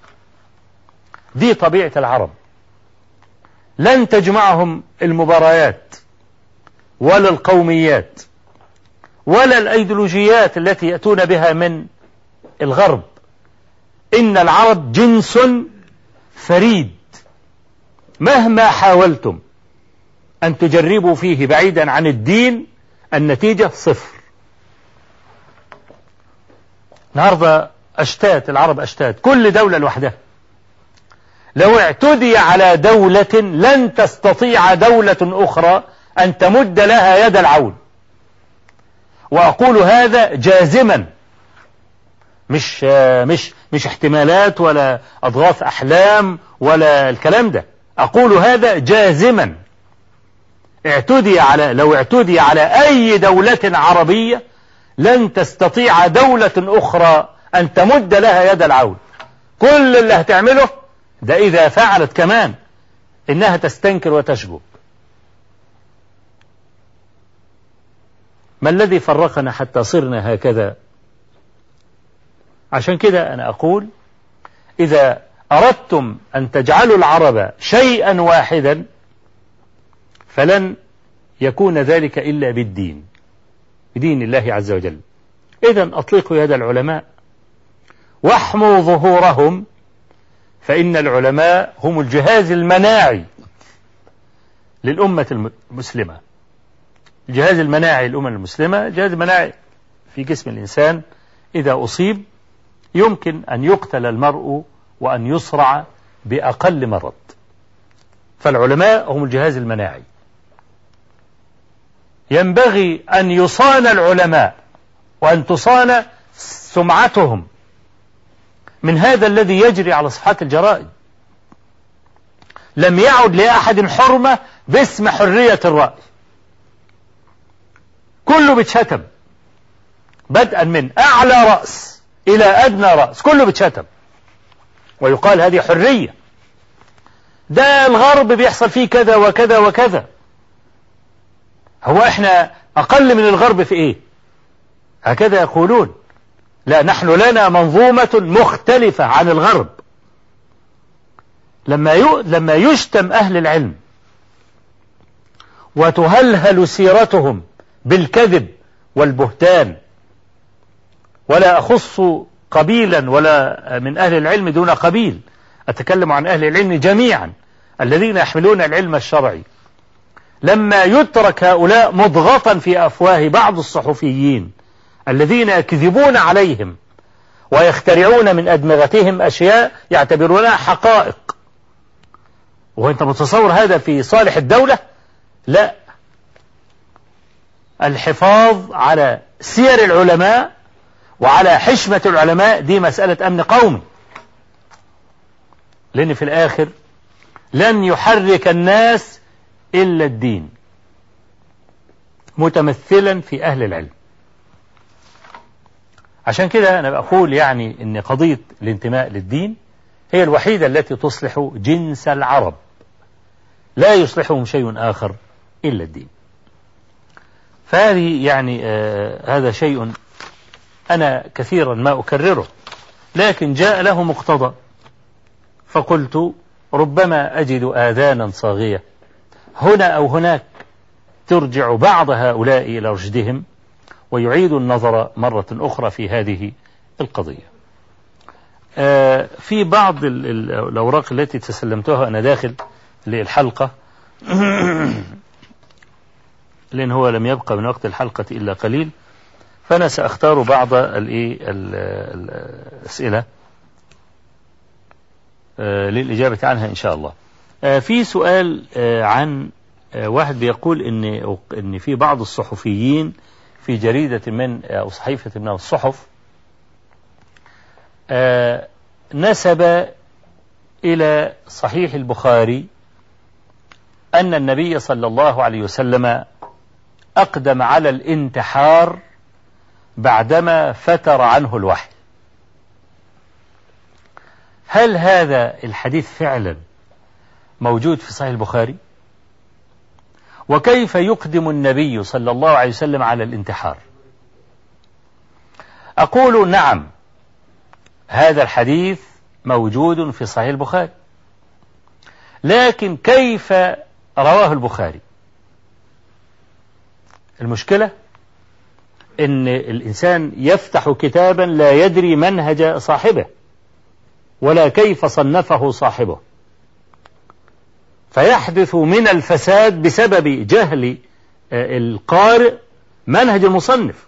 دي طبيعة العرب. لن تجمعهم المباريات ولا القوميات ولا الأيديولوجيات التي يأتون بها من الغرب. إن العرب جنس فريد، مهما حاولتم أن تجربوا فيه بعيدا عن الدين النتيجة صفر. النهارده أشتات العرب، أشتات كل دولة لوحدها. لو اعتدي على دولة لن تستطيع دولة أخرى أن تمد لها يد العون. وأقول هذا جازما، مش مش مش احتمالات ولا أضغاث أحلام ولا الكلام ده. أقول هذا جازما. اعتدي على لو اعتدي على أي دولة عربية لن تستطيع دولة أخرى أن تمد لها يد العون. كل اللي هتعمله ده إذا فعلت كمان إنها تستنكر وتشجب. ما الذي فرقنا حتى صرنا هكذا؟ عشان كده أنا أقول إذا أردتم أن تجعلوا العرب شيئا واحدا فلن يكون ذلك إلا بالدين، بدين الله عز وجل. إذن أطلقوا يد العلماء واحموا ظهورهم، فإن العلماء هم الجهاز المناعي للأمة المسلمة. الجهاز المناعي للأمة المسلمة جهاز مناعي في جسم الإنسان، إذا أصيب يمكن أن يقتل المرء وأن يصرع بأقل مرض. فالعلماء هم الجهاز المناعي. ينبغي أن يصان العلماء وأن تصان سمعتهم من هذا الذي يجري على صفحات الجرائد. لم يعد لأحد حرمة باسم حرية الرأي. كله بيتشتم، بدءا من أعلى رأس إلى أدنى رأس، كله بيتشتم ويقال هذه حرية. ده الغرب بيحصل فيه كذا وكذا وكذا. هو احنا أقل من الغرب في إيه؟ هكذا يقولون. لا، نحن لنا منظومة مختلفة عن الغرب. لما لما يشتم أهل العلم وتهلهل سيرتهم بالكذب والبهتان، ولا أخص قبيلا ولا من أهل العلم دون قبيل، أتكلم عن أهل العلم جميعا الذين يحملون العلم الشرعي. لما يترك هؤلاء مضغطا في أفواه بعض الصحفيين الذين يكذبون عليهم ويخترعون من أدمغتهم أشياء يعتبرونها حقائق، وأنت متصور هذا في صالح الدولة؟ لا. الحفاظ على سير العلماء وعلى حشمة العلماء دي مسألة أمن قومي، لأن في الآخر لن يحرك الناس إلا الدين متمثلا في أهل العلم. عشان كده أنا بقول يعني إن قضية الانتماء للدين هي الوحيدة التي تصلح جنس العرب، لا يصلحهم شيء آخر إلا الدين. فهذه يعني آه هذا شيء أنا كثيرا ما أكرره، لكن جاء له مقتضى، فقلت ربما أجد آذانا صاغية هنا أو هناك ترجع بعض هؤلاء إلى رشدهم ويعيد النظر مرة أخرى في هذه القضية. آه في بعض الأوراق التي تسلمتها أنا داخل للحلقة لأن هو لم يبقى من وقت الحلقة إلا قليل، فأنا سأختار بعض الأسئلة آه للإجابة عنها إن شاء الله. آه في سؤال آه عن آه واحد بيقول إن إن في بعض الصحفيين في جريدة من أو صحيفة من الصحف آه نسب إلى صحيح البخاري أن النبي صلى الله عليه وسلم أقدم على الانتحار بعدما فتر عنه الوحي. هل هذا الحديث فعلا موجود في صحيح البخاري؟ وكيف يقدم النبي صلى الله عليه وسلم على الانتحار؟ أقول نعم، هذا الحديث موجود في صحيح البخاري، لكن كيف رواه البخاري؟ المشكلة إن الإنسان يفتح كتابا لا يدري منهج صاحبه ولا كيف صنفه صاحبه، فيحدث من الفساد بسبب جهل القارئ منهج المصنف.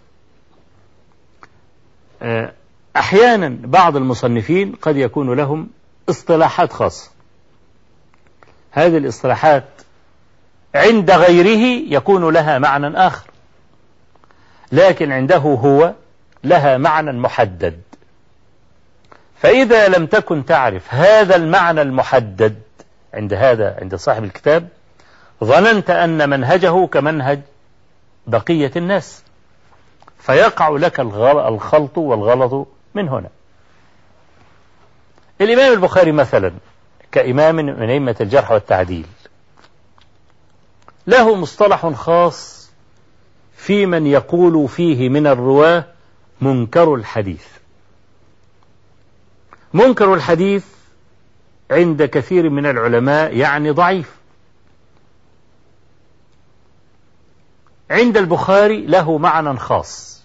أحيانا بعض المصنفين قد يكون لهم اصطلاحات خاصة، هذه الاصطلاحات عند غيره يكون لها معنى آخر، لكن عنده هو لها معنى محدد. فإذا لم تكن تعرف هذا المعنى المحدد عند هذا عند صاحب الكتاب، ظننت أن منهجه كمنهج بقية الناس، فيقع لك الخلط والغلط من هنا. الإمام البخاري مثلا كإمام من أئمة الجرح والتعديل له مصطلح خاص في من يقول فيه من الرواة منكر الحديث. منكر الحديث عند كثير من العلماء يعني ضعيف، عند البخاري له معنى خاص.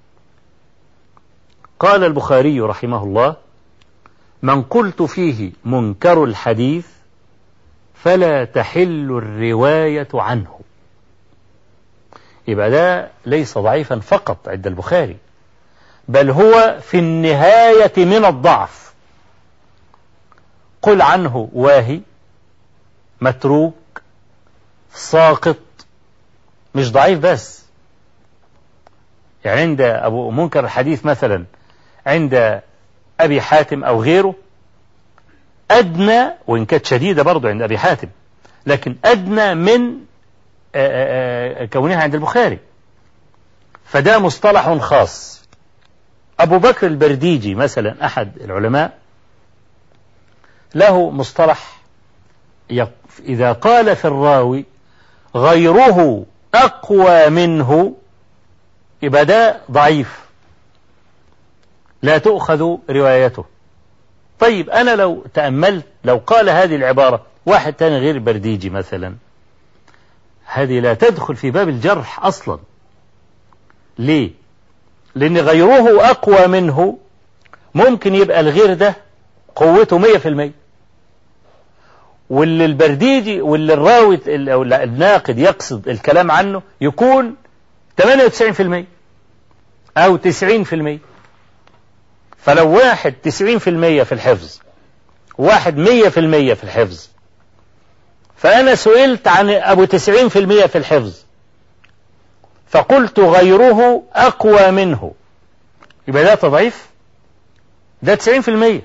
قال البخاري رحمه الله: من قلت فيه منكر الحديث فلا تحل الرواية عنه. يبقى ده ليس ضعيفا فقط عند البخاري، بل هو في النهاية من الضعف. قل عنه واهي، متروك، ساقط، مش ضعيف بس. يعني عند أبو منكر الحديث مثلا عند أبي حاتم أو غيره أدنى، وإن كانت شديدة برضو عند أبي حاتم، لكن أدنى من كونها عند البخاري، فده مصطلح خاص. أبو بكر البرديجي مثلا أحد العلماء له مصطلح، إذا قال في الراوي غيره أقوى منه يبقى ده ضعيف لا تؤخذ روايته. طيب أنا لو تأملت لو قال هذه العبارة واحد تاني غير البرديجي مثلا، هذه لا تدخل في باب الجرح أصلا. ليه؟ لأن غيره أقوى منه ممكن يبقى الغير ده قوته مية في المية، واللي البرديجي واللي الراوي الناقد يقصد الكلام عنه يكون ثمانية وتسعين في المية أو تسعين في المية. فلو واحد تسعين في المية في الحفظ واحد مية في المية في الحفظ، فأنا سئلت عن أبو تسعين في المية في الحفظ فقلت غيره أقوى منه، يبقى ده تضعيف، ده تسعين في المية.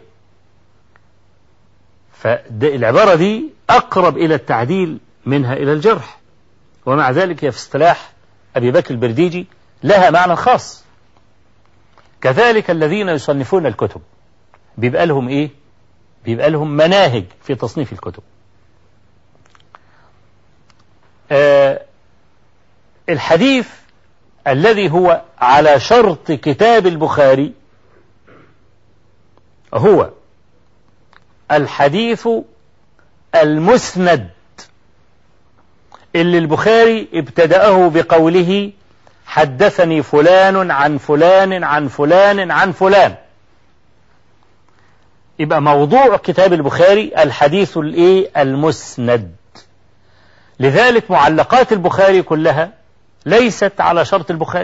فالعبارة دي أقرب إلى التعديل منها إلى الجرح، ومع ذلك هي في اصطلاح أبي بكر البرديجي لها معنى خاص. كذلك الذين يصنفون الكتب بيبقى لهم إيه؟ بيبقى لهم مناهج في تصنيف الكتب. آه الحديث الذي هو على شرط كتاب البخاري هو الحديث المسند اللي البخاري ابتدأه بقوله حدثني فلان عن فلان عن فلان عن فلان. يبقى موضوع كتاب البخاري الحديث الايه المسند. لذلك معلقات البخاري كلها ليست على شرط البخاري.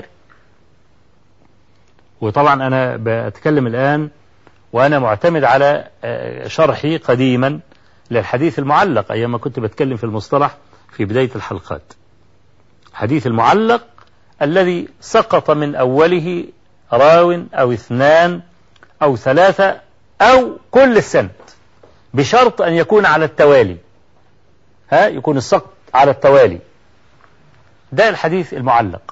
وطبعا أنا بتكلم الآن وأنا معتمد على شرحي قديما للحديث المعلق أيام ما كنت بتكلم في المصطلح في بداية الحلقات. حديث المعلق الذي سقط من أوله راو أو اثنان أو ثلاثة أو كل السند، بشرط أن يكون على التوالي، ها يكون السقط على التوالي. ده الحديث المعلق.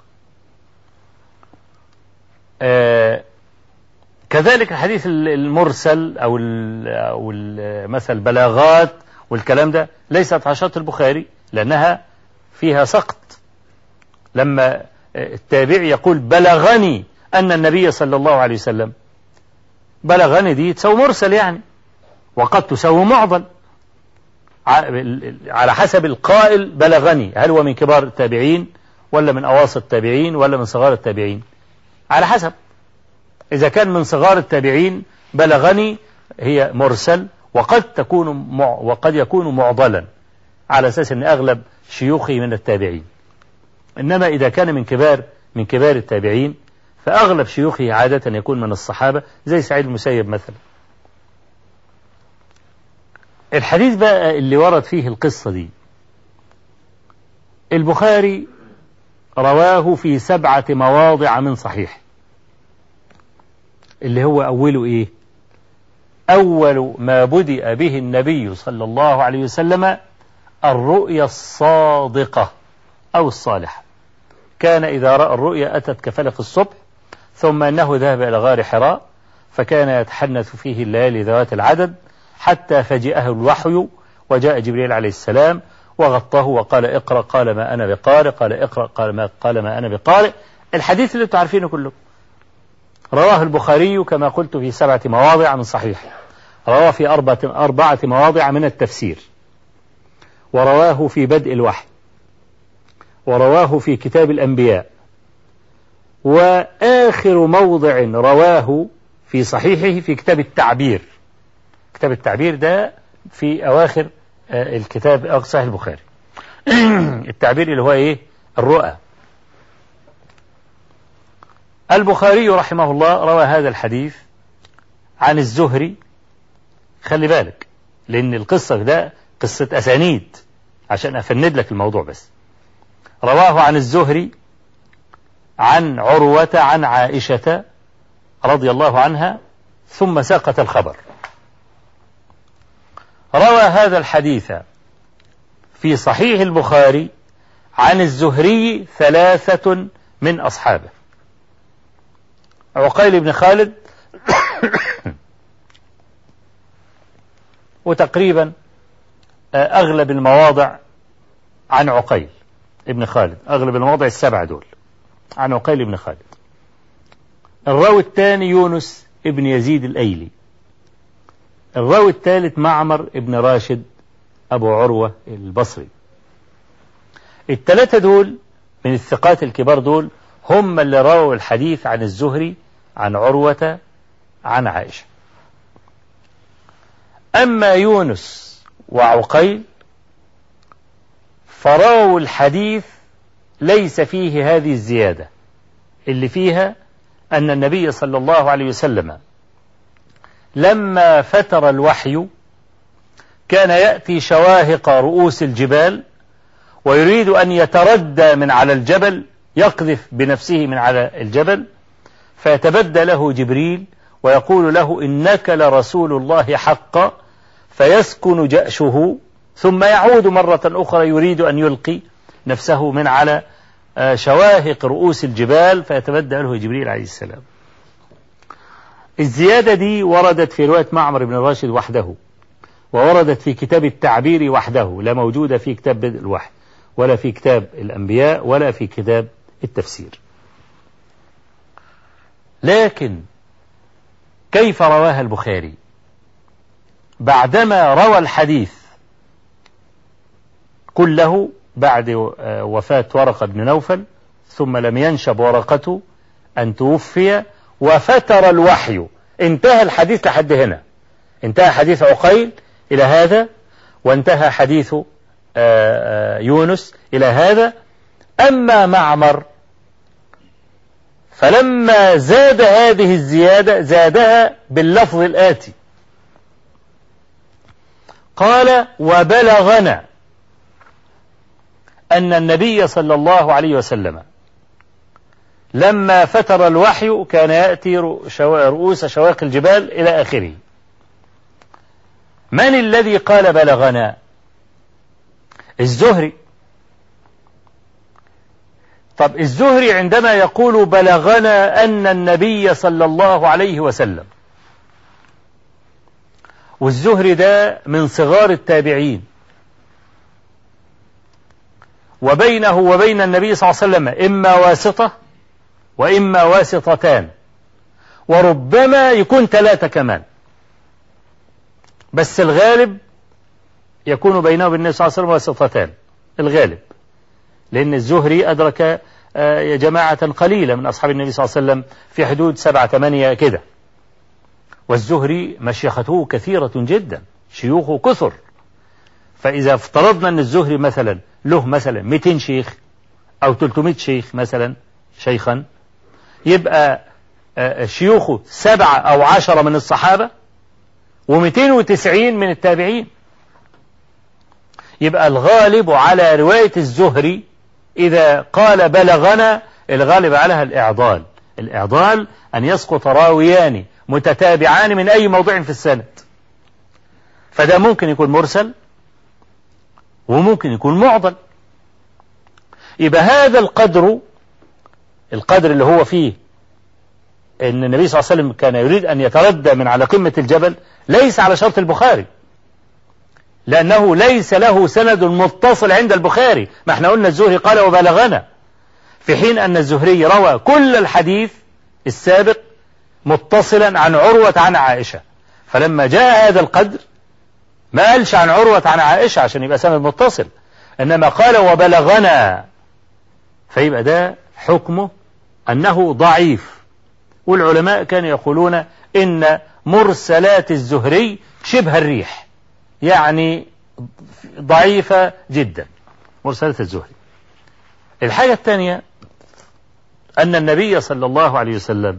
آه كذلك الحديث المرسل أو أو مثل بلاغات والكلام ده ليست على شرط البخاري، لأنها فيها سقط. لما التابعي يقول بلغني أن النبي صلى الله عليه وسلم، بلغني دي تسوي مرسل يعني، وقد تسوي معضل على حسب القائل. بلغني هل هو من كبار التابعين ولا من أواسط التابعين ولا من صغار التابعين؟ على حسب. إذا كان من صغار التابعين بلغني هي مرسل، وقد تكون مع وقد يكون معضلا على أساس أن أغلب شيوخه من التابعين. إنما إذا كان من كبار من كبار التابعين فأغلب شيوخه عادة يكون من الصحابة، زي سعيد المسيب مثلا. الحديث بقى اللي ورد فيه القصة دي، البخاري رواه في سبعة مواضع من صحيح، اللي هو أوله إيه؟ أول ما بدأ به النبي صلى الله عليه وسلم الرؤيا الصادقة أو الصالحة. كان إذا رأى الرؤيا أتت كفلق الصبح، ثم أنه ذهب إلى غار حراء فكان يتحنث فيه الليالي ذوات العدد حتى فجأه الوحي، وجاء جبريل عليه السلام وغطاه وقال اقرأ، قال ما أنا بقارئ، قال اقرأ، قال ما, قال ما أنا بقارئ. الحديث اللي تعرفينه كله رواه البخاري كما قلت في سبعة مواضع من صحيح، رواه في أربعة, أربعة مواضع من التفسير، ورواه في بدء الوحي، ورواه في كتاب الأنبياء، وآخر موضع رواه في صحيحه في كتاب التعبير. كتاب التعبير ده في أواخر الكتاب صحيح البخاري. التعبير اللي هو إيه؟ الرؤى. البخاري رحمه الله روى هذا الحديث عن الزهري. خلي بالك لأن القصة ده قصة أسانيد عشان أفند لك الموضوع بس. رواه عن الزهري عن عروة عن عائشة رضي الله عنها، ثم ساقت الخبر. روى هذا الحديث في صحيح البخاري عن الزهري ثلاثة من أصحابه: عقيل بن خالد وتقريبا أغلب المواضع عن عقيل ابن خالد، أغلب المواضع السبعة دول عن عقيل بن خالد. الراوي الثاني يونس ابن يزيد الأيلي. الراوي الثالث معمر ابن راشد أبو عروة البصري. الثلاثة دول من الثقات الكبار، دول هم اللي رووا الحديث عن الزهري عن عروة عن عائشة. أما يونس وعقيل فرووا الحديث ليس فيه هذه الزيادة اللي فيها أن النبي صلى الله عليه وسلم لما فتر الوحي كان يأتي شواهق رؤوس الجبال ويريد أن يتردى من على الجبل، يقذف بنفسه من على الجبل، فيتبدى له جبريل ويقول له إنك لرسول الله حقا، فيسكن جأشه ثم يعود مرة أخرى يريد أن يلقي نفسه من على شواهق رؤوس الجبال، فيتبدى له جبريل عليه السلام. الزيادة دي وردت في رواية معمر بن راشد وحده، ووردت في كتاب التعبير وحده، لا موجودة في كتاب بدء الوحي ولا في كتاب الأنبياء ولا في كتاب التفسير. لكن كيف رواها البخاري بعدما روى الحديث كله بعد وفاة ورقة بن نوفل، ثم لم ينشب ورقته أن توفي وفتر الوحي؟ انتهى الحديث لحد هنا، انتهى حديث عقيل إلى هذا، وانتهى حديث يونس إلى هذا. أما معمر فلما زاد هذه الزيادة زادها باللفظ الآتي: قال وبلغنا أن النبي صلى الله عليه وسلم لما فتر الوحي كان يأتي رؤوس شواق الجبال إلى آخره. من الذي قال بلغنا؟ الزهري. طب الزهري عندما يقول بلغنا أن النبي صلى الله عليه وسلم، والزهري ده من صغار التابعين، وبينه وبين النبي صلى الله عليه وسلم إما واسطة وإما واسطتان، وربما يكون ثلاثة كمان، بس الغالب يكون بينه وبين النبي صلى الله عليه وسلم واسطتان، الغالب، لأن الزهري أدرك جماعة قليلة من أصحاب النبي صلى الله عليه وسلم في حدود سبعة ثمانية كده، والزهري مشيخته كثيرة جدا، شيوخه كثر. فإذا افترضنا أن الزهري مثلا له مثلا مئتين شيخ أو ثلاثمائة شيخ مثلا شيخا، يبقى شيوخه سبعة أو عشرة من الصحابة ومئتين وتسعين من التابعين. يبقى الغالب على رواية الزهري إذا قال بلغنا، الغالب عليها الإعضال. الإعضال أن يسقط راويان متتابعان من أي موضع في السند، فده ممكن يكون مرسل وممكن يكون معضل. يبقى هذا القدر، القدر اللي هو فيه ان النبي صلى الله عليه وسلم كان يريد ان يتردى من على قمة الجبل، ليس على شرط البخاري، لأنه ليس له سند متصل عند البخاري. ما احنا قلنا الزهري قال وبلغنا، في حين أن الزهري روى كل الحديث السابق متصلا عن عروة عن عائشة، فلما جاء هذا القدر ما قالش عن عروة عن عائشة عشان يبقى سند متصل، إنما قال وبلغنا، فيبقى ده حكمه أنه ضعيف. والعلماء كانوا يقولون إن مرسلات الزهري شبه الريح، يعني ضعيفة جدا مرسلات الزهري. الحاجة الثانية أن النبي صلى الله عليه وسلم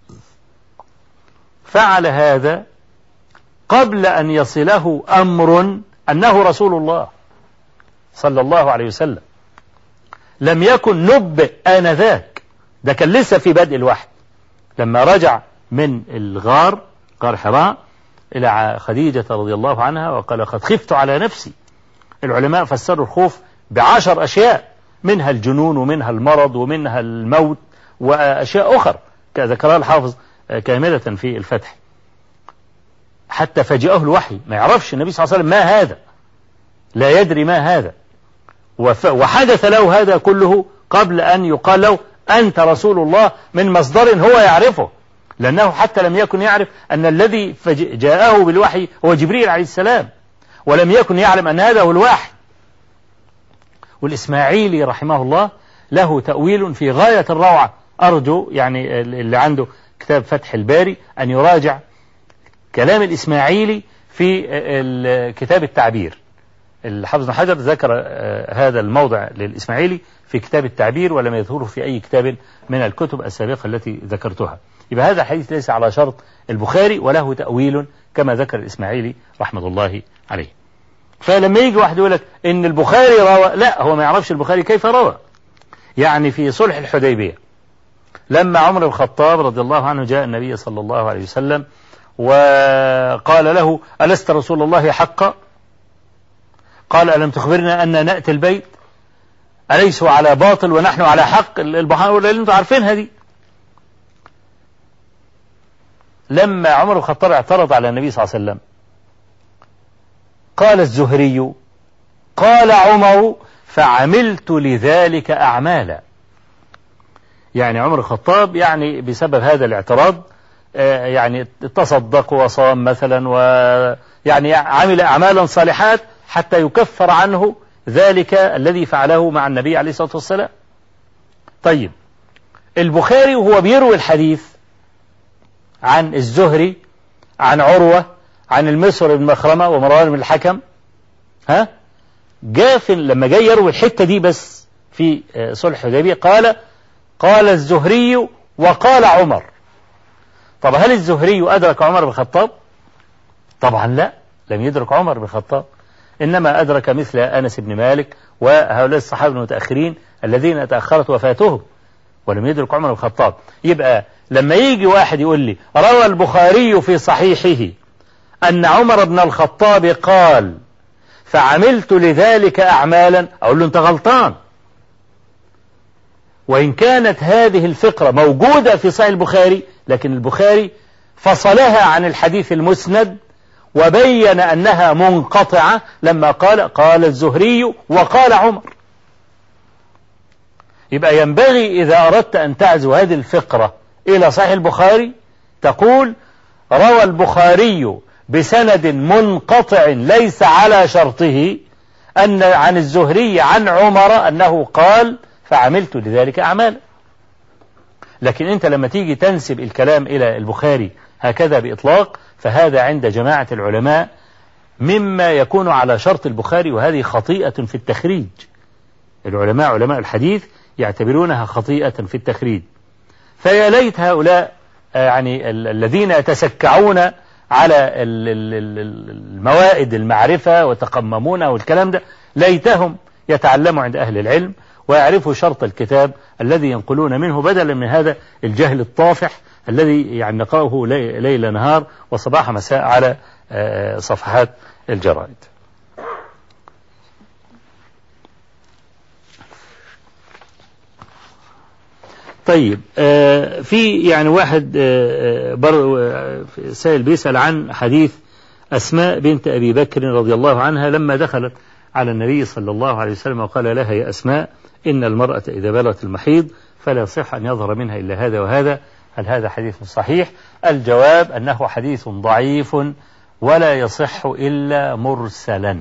فعل هذا قبل أن يصله أمر أنه رسول الله صلى الله عليه وسلم، لم يكن نبئ آنذاك، ده كان لسه في بدء الوحي. لما رجع من الغار، غار حراء، إلى خديجة رضي الله عنها وقال قد خفت على نفسي، العلماء فسروا الخوف بعشر أشياء، منها الجنون ومنها المرض ومنها الموت وأشياء أخر ذكرها الحافظ كاملة في الفتح. حتى فجأه الوحي، ما يعرفش النبي صلى الله عليه وسلم ما هذا، لا يدري ما هذا، وحدث له هذا كله قبل أن يقال له أنت رسول الله من مصدر هو يعرفه، لأنه حتى لم يكن يعرف أن الذي جاءه بالوحي هو جبريل عليه السلام، ولم يكن يعلم أن هذا هو الوحي. والإسماعيلي رحمه الله له تأويل في غاية الروعة، أرجو يعني اللي عنده كتاب فتح الباري أن يراجع كلام الإسماعيلي في كتاب التعبير. الحافظ بن حجر ذكر هذا الموضع للإسماعيلي في كتاب التعبير ولم يذكره في أي كتاب من الكتب السابقة التي ذكرتها. يبقى هذا الحديث ليس على شرط البخاري وله تأويل كما ذكر الإسماعيلي رحمة الله عليه. فلما يجي واحد يقول لك إن البخاري روى، لا، هو ما يعرفش البخاري كيف روى. يعني في صلح الحديبية لما عمر بن الخطاب رضي الله عنه جاء النبي صلى الله عليه وسلم وقال له ألست رسول الله حقا؟ قال ألم تخبرنا أن نأتي البيت؟ أليسوا على باطل ونحن على حق؟ البحار اللي انتم عارفينها دي. لما عمر بن الخطاب اعترض على النبي صلى الله عليه وسلم قال الزهري قال عمر فعملت لذلك أعمالا. يعني عمر الخطاب يعني بسبب هذا الاعتراض يعني تصدق وصام مثلا، ويعني عمل أعمالا صالحات حتى يكفر عنه ذلك الذي فعله مع النبي عليه الصلاة والسلام. طيب البخاري وهو بيروي الحديث عن الزهري عن عروة عن المسور بن مخرمة ومروان بن الحكم، ها جاء في لما جاي يروي الحتة دي بس في صلح الحديبية قال قال الزهري وقال عمر. طب هل الزهري أدرك عمر بن الخطاب؟ طبعا لا، لم يدرك عمر بن الخطاب، إنما أدرك مثل أنس بن مالك وهؤلاء الصحابة المتأخرين الذين تأخرت وفاتهم، ولم يدرك عمر بن الخطاب. يبقى لما يجي واحد يقول لي روى البخاري في صحيحه أن عمر بن الخطاب قال فعملت لذلك أعمالا، أقول له أنت غلطان. وإن كانت هذه الفقرة موجودة في صحيح البخاري، لكن البخاري فصلها عن الحديث المسند وبين أنها منقطعة لما قال قال الزهري وقال عمر. يبقى ينبغي إذا أردت أن تعزو هذه الفقرة إلى صحيح البخاري تقول روى البخاري بسند منقطع ليس على شرطه أن عن الزهري عن عمر أنه قال فعملت لذلك أعمال. لكن أنت لما تيجي تنسب الكلام إلى البخاري هكذا بإطلاق فهذا عند جماعة العلماء مما يكون على شرط البخاري، وهذه خطيئة في التخريج. العلماء علماء الحديث يعتبرونها خطيئة في التخريج. فيا ليت هؤلاء يعني الذين يتسكعون على الموائد المعرفة وتقممونها والكلام ده، ليتهم يتعلموا عند أهل العلم ويعرفوا شرط الكتاب الذي ينقلون منه، بدلا من هذا الجهل الطافح الذي يعني نقرأه ليل نهار وصباح مساء على صفحات الجرائد. طيب في يعني واحد سائل بيسأل عن حديث أسماء بنت أبي بكر رضي الله عنها لما دخلت على النبي صلى الله عليه وسلم وقال لها يا أسماء إن المرأة إذا بلغت المحيض فلا يصح أن يظهر منها إلا هذا وهذا، هل هذا حديث صحيح؟ الجواب أنه حديث ضعيف ولا يصح إلا مرسلا،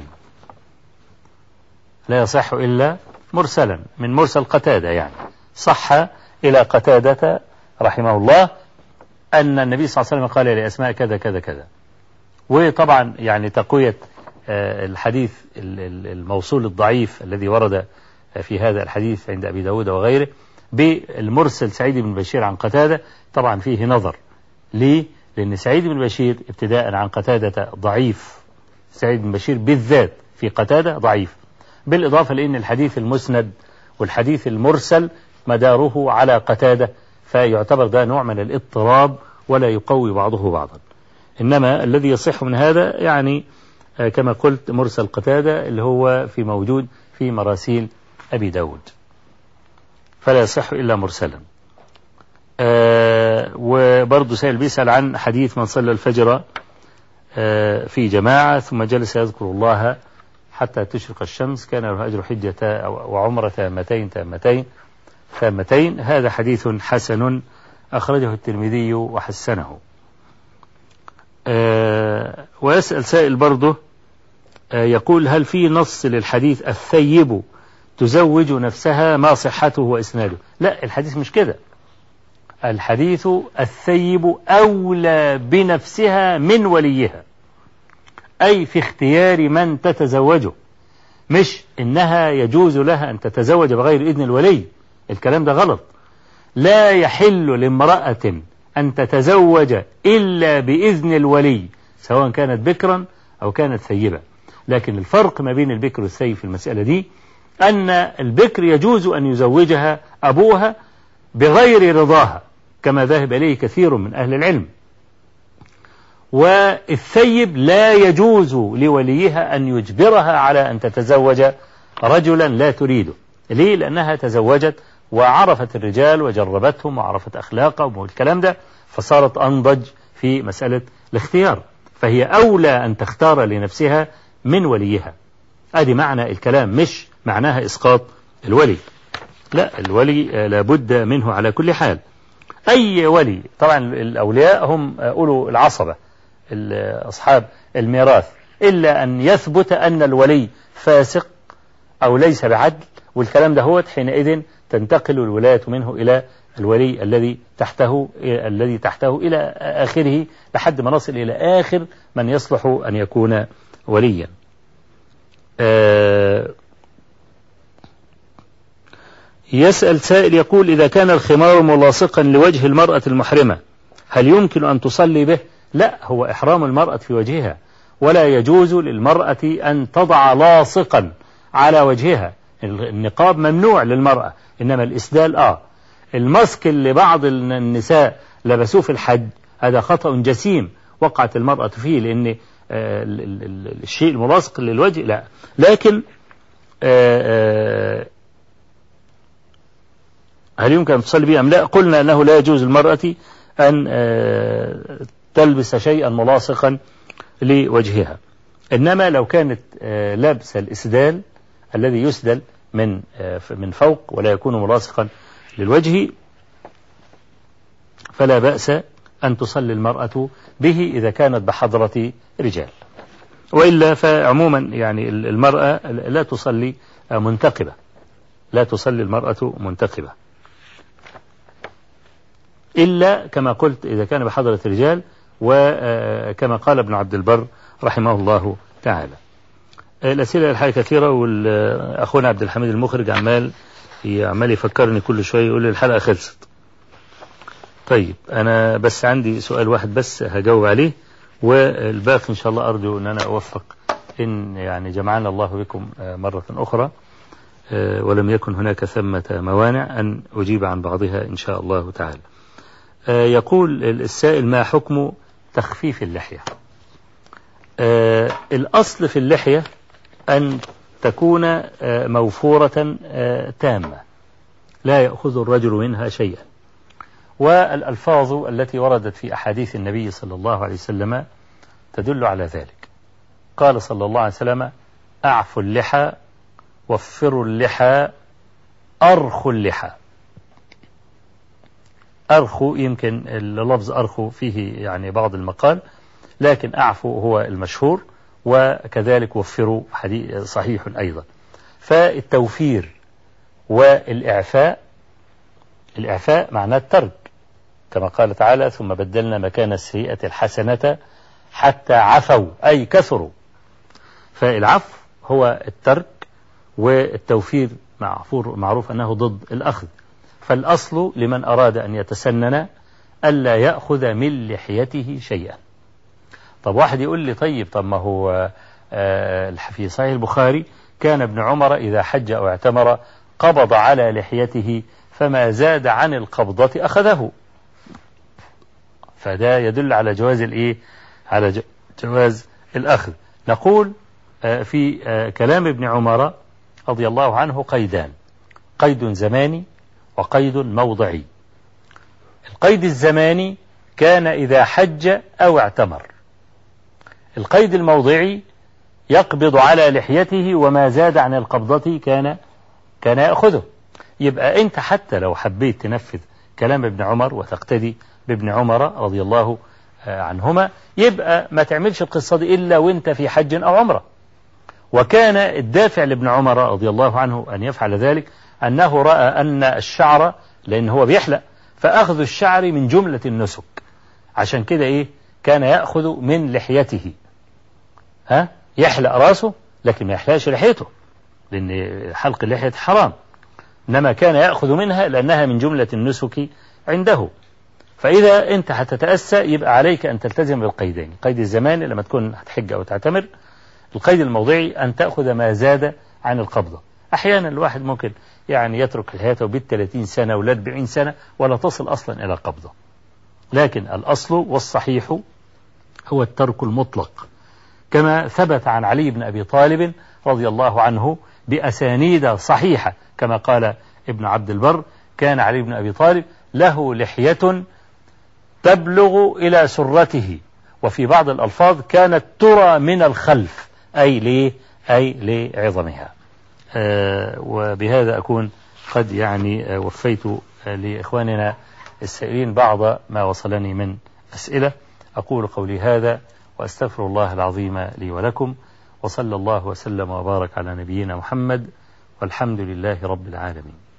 لا يصح إلا مرسلا من مرسل قتادة. يعني صح إلى قتادة رحمه الله أن النبي صلى الله عليه وسلم قال لأسماء كذا كذا كذا. وطبعا يعني تقوية الحديث الموصول الضعيف الذي ورد في هذا الحديث عند أبي داود وغيره بالمرسل سعيد بن بشير عن قتادة طبعا فيه نظر. ليه؟ لأن سعيد بن بشير ابتداء عن قتادة ضعيف، سعيد بن بشير بالذات في قتادة ضعيف، بالإضافة لأن الحديث المسند والحديث المرسل مداره على قتادة، فيعتبر ده نوع من الاضطراب ولا يقوي بعضه بعضا. إنما الذي يصح من هذا يعني كما قلت مرسل قتادة اللي هو في موجود في مراسيل أبي داود، فلا يصح إلا مرسلا. آه وبرضه سائل بيسأل عن حديث من صلى الفجر آه في جماعة ثم جلس يذكر الله حتى تشرق الشمس كان له أجر حجة وعمرة تامتين تامتين تامتين. هذا حديث حسن أخرجه الترمذي وحسنه. آه ويسأل سائل برضه آه يقول هل في نص للحديث الثيب تزوج نفسها ما صحته وإسناده؟ لا، الحديث مش كده. الحديث الثيب أولى بنفسها من وليها، أي في اختيار من تتزوجه، مش إنها يجوز لها أن تتزوج بغير إذن الولي. الكلام ده غلط. لا يحل لامرأة أن تتزوج إلا بإذن الولي سواء كانت بكرا أو كانت ثيبة. لكن الفرق ما بين البكر والثيب في المسألة دي أن البكر يجوز أن يزوجها أبوها بغير رضاها كما ذهب إليه كثير من أهل العلم، والثيب لا يجوز لوليها أن يجبرها على أن تتزوج رجلا لا تريده. ليه؟ لأنها تزوجت وعرفت الرجال وجربتهم وعرفت أخلاقهم والكلام ده، فصارت أنضج في مسألة الاختيار، فهي أولى أن تختار لنفسها من وليها. أدي معنى الكلام، مش معناها إسقاط الولي. لا، الولي لابد منه على كل حال. أي ولي، طبعا الأولياء هم أولو العصبة أصحاب الميراث، إلا أن يثبت أن الولي فاسق أو ليس بعدل، والكلام ده هو حينئذ تنتقل الولاية منه إلى الولي الذي تحته الذي تحته إلى آخره لحد ما نصل إلى آخر من يصلح أن يكون وليا. آه يسأل سائل يقول إذا كان الخمار ملاصقا لوجه المرأة المحرمة هل يمكن أن تصلي به؟ لا، هو إحرام المرأة في وجهها، ولا يجوز للمرأة أن تضع لاصقا على وجهها. النقاب ممنوع للمرأة، إنما الإسدال آه المسك اللي بعض النساء لبسوه في الحج هذا خطأ جسيم وقعت المرأة فيه، لأن الشيء الملاصق للوجه لا. لكن هل يمكن أن تصلي به أم لا؟ قلنا أنه لا يجوز المرأة أن تلبس شيئا ملاصقا لوجهها، إنما لو كانت لابسة الإسدال الذي يسدل من من فوق ولا يكون ملاصقا للوجه فلا بأس أن تصلي المرأة به إذا كانت بحضرة رجال، وإلا فعموما يعني المرأة لا تصلي منتقبة، لا تصلي المرأة منتقبة إلا كما قلت إذا كان بحضرة رجال، وكما قال ابن عبد البر رحمه الله تعالى. الأسئلة الحقيقة كثيرة، والأخونا عبد الحميد المخرج عمال عمال يفكرني كل شوية يقول لي الحلقة خلصت. طيب أنا بس عندي سؤال واحد بس هجاوب عليه، والباقي إن شاء الله أرجو أن أنا أوفق إن يعني جمعنا الله بكم مرة أخرى ولم يكن هناك ثمة موانع أن أجيب عن بعضها إن شاء الله تعالى. يقول السائل: ما حكم تخفيف اللحية؟ الأصل في اللحية أن تكون موفورة تامة لا يأخذ الرجل منها شيئا، والألفاظ التي وردت في أحاديث النبي صلى الله عليه وسلم تدل على ذلك. قال صلى الله عليه وسلم: أعفوا اللحى، وفروا اللحى، أرخوا اللحى. أرخوا يمكن اللفظ أرخوا فيه يعني بعض المقال، لكن أعفوا هو المشهور، وكذلك وفروا حديث صحيح أيضا. فالتوفير والإعفاء، الإعفاء معناه الترك، كما قال تعالى: ثم بدلنا مكان السيئة الحسنة حتى عفوا أي كثروا. فالعفو هو الترك، والتوفير معروف أنه ضد الأخذ. فالأصل لمن أراد أن يتسنن ألا يأخذ من لحيته شيئا. طب واحد يقول لي: طيب طب ما هو في صحيح البخاري كان ابن عمر إذا حج أو اعتمر قبض على لحيته فما زاد عن القبضة أخذه. فده يدل على جواز الإيه؟ على جواز الأخذ. نقول في كلام ابن عمر رضي الله عنه قيدان: قيد زماني وقيد موضعي. القيد الزماني كان إذا حج أو اعتمر. القيد الموضعي يقبض على لحيته وما زاد عن القبضة كان كان يأخذه. يبقى أنت حتى لو حبيت تنفذ كلام ابن عمر وتقتدي بابن عمر رضي الله عنهما، يبقى ما تعملش القصة دي إلا وانت في حج أو عمرة. وكان الدافع لابن عمر رضي الله عنه أن يفعل ذلك أنه رأى أن الشعر، لأن هو بيحلق، فأخذ الشعر من جملة النسك، عشان كده إيه كان يأخذ من لحيته. ها يحلق راسه لكن ما يحلقش لحيته، لأن حلق اللحية حرام، إنما كان يأخذ منها لأنها من جملة النسك عنده. فإذا أنت هتتأسى يبقى عليك أن تلتزم بالقيدين: قيد الزمان لما تكون هتحج أو تعتمر، القيد الموضعي أن تأخذ ما زاد عن القبضة. أحيانا الواحد ممكن يعني يترك لحيته بالثلاثين سنة ولا أربعين سنة ولا تصل أصلا إلى قبضة، لكن الأصل والصحيح هو الترك المطلق، كما ثبت عن علي بن أبي طالب رضي الله عنه بأسانيد صحيحة، كما قال ابن عبد البر: كان علي بن أبي طالب له لحية تبلغ إلى سرته، وفي بعض الألفاظ كانت ترى من الخلف، أي ليه؟ أي لعظمها. آه وبهذا أكون قد يعني آه وفيت آه لإخواننا السائلين بعض ما وصلني من أسئلة. أقول قولي هذا وأستغفر الله العظيم لي ولكم، وصلى الله وسلم وبارك على نبينا محمد، والحمد لله رب العالمين.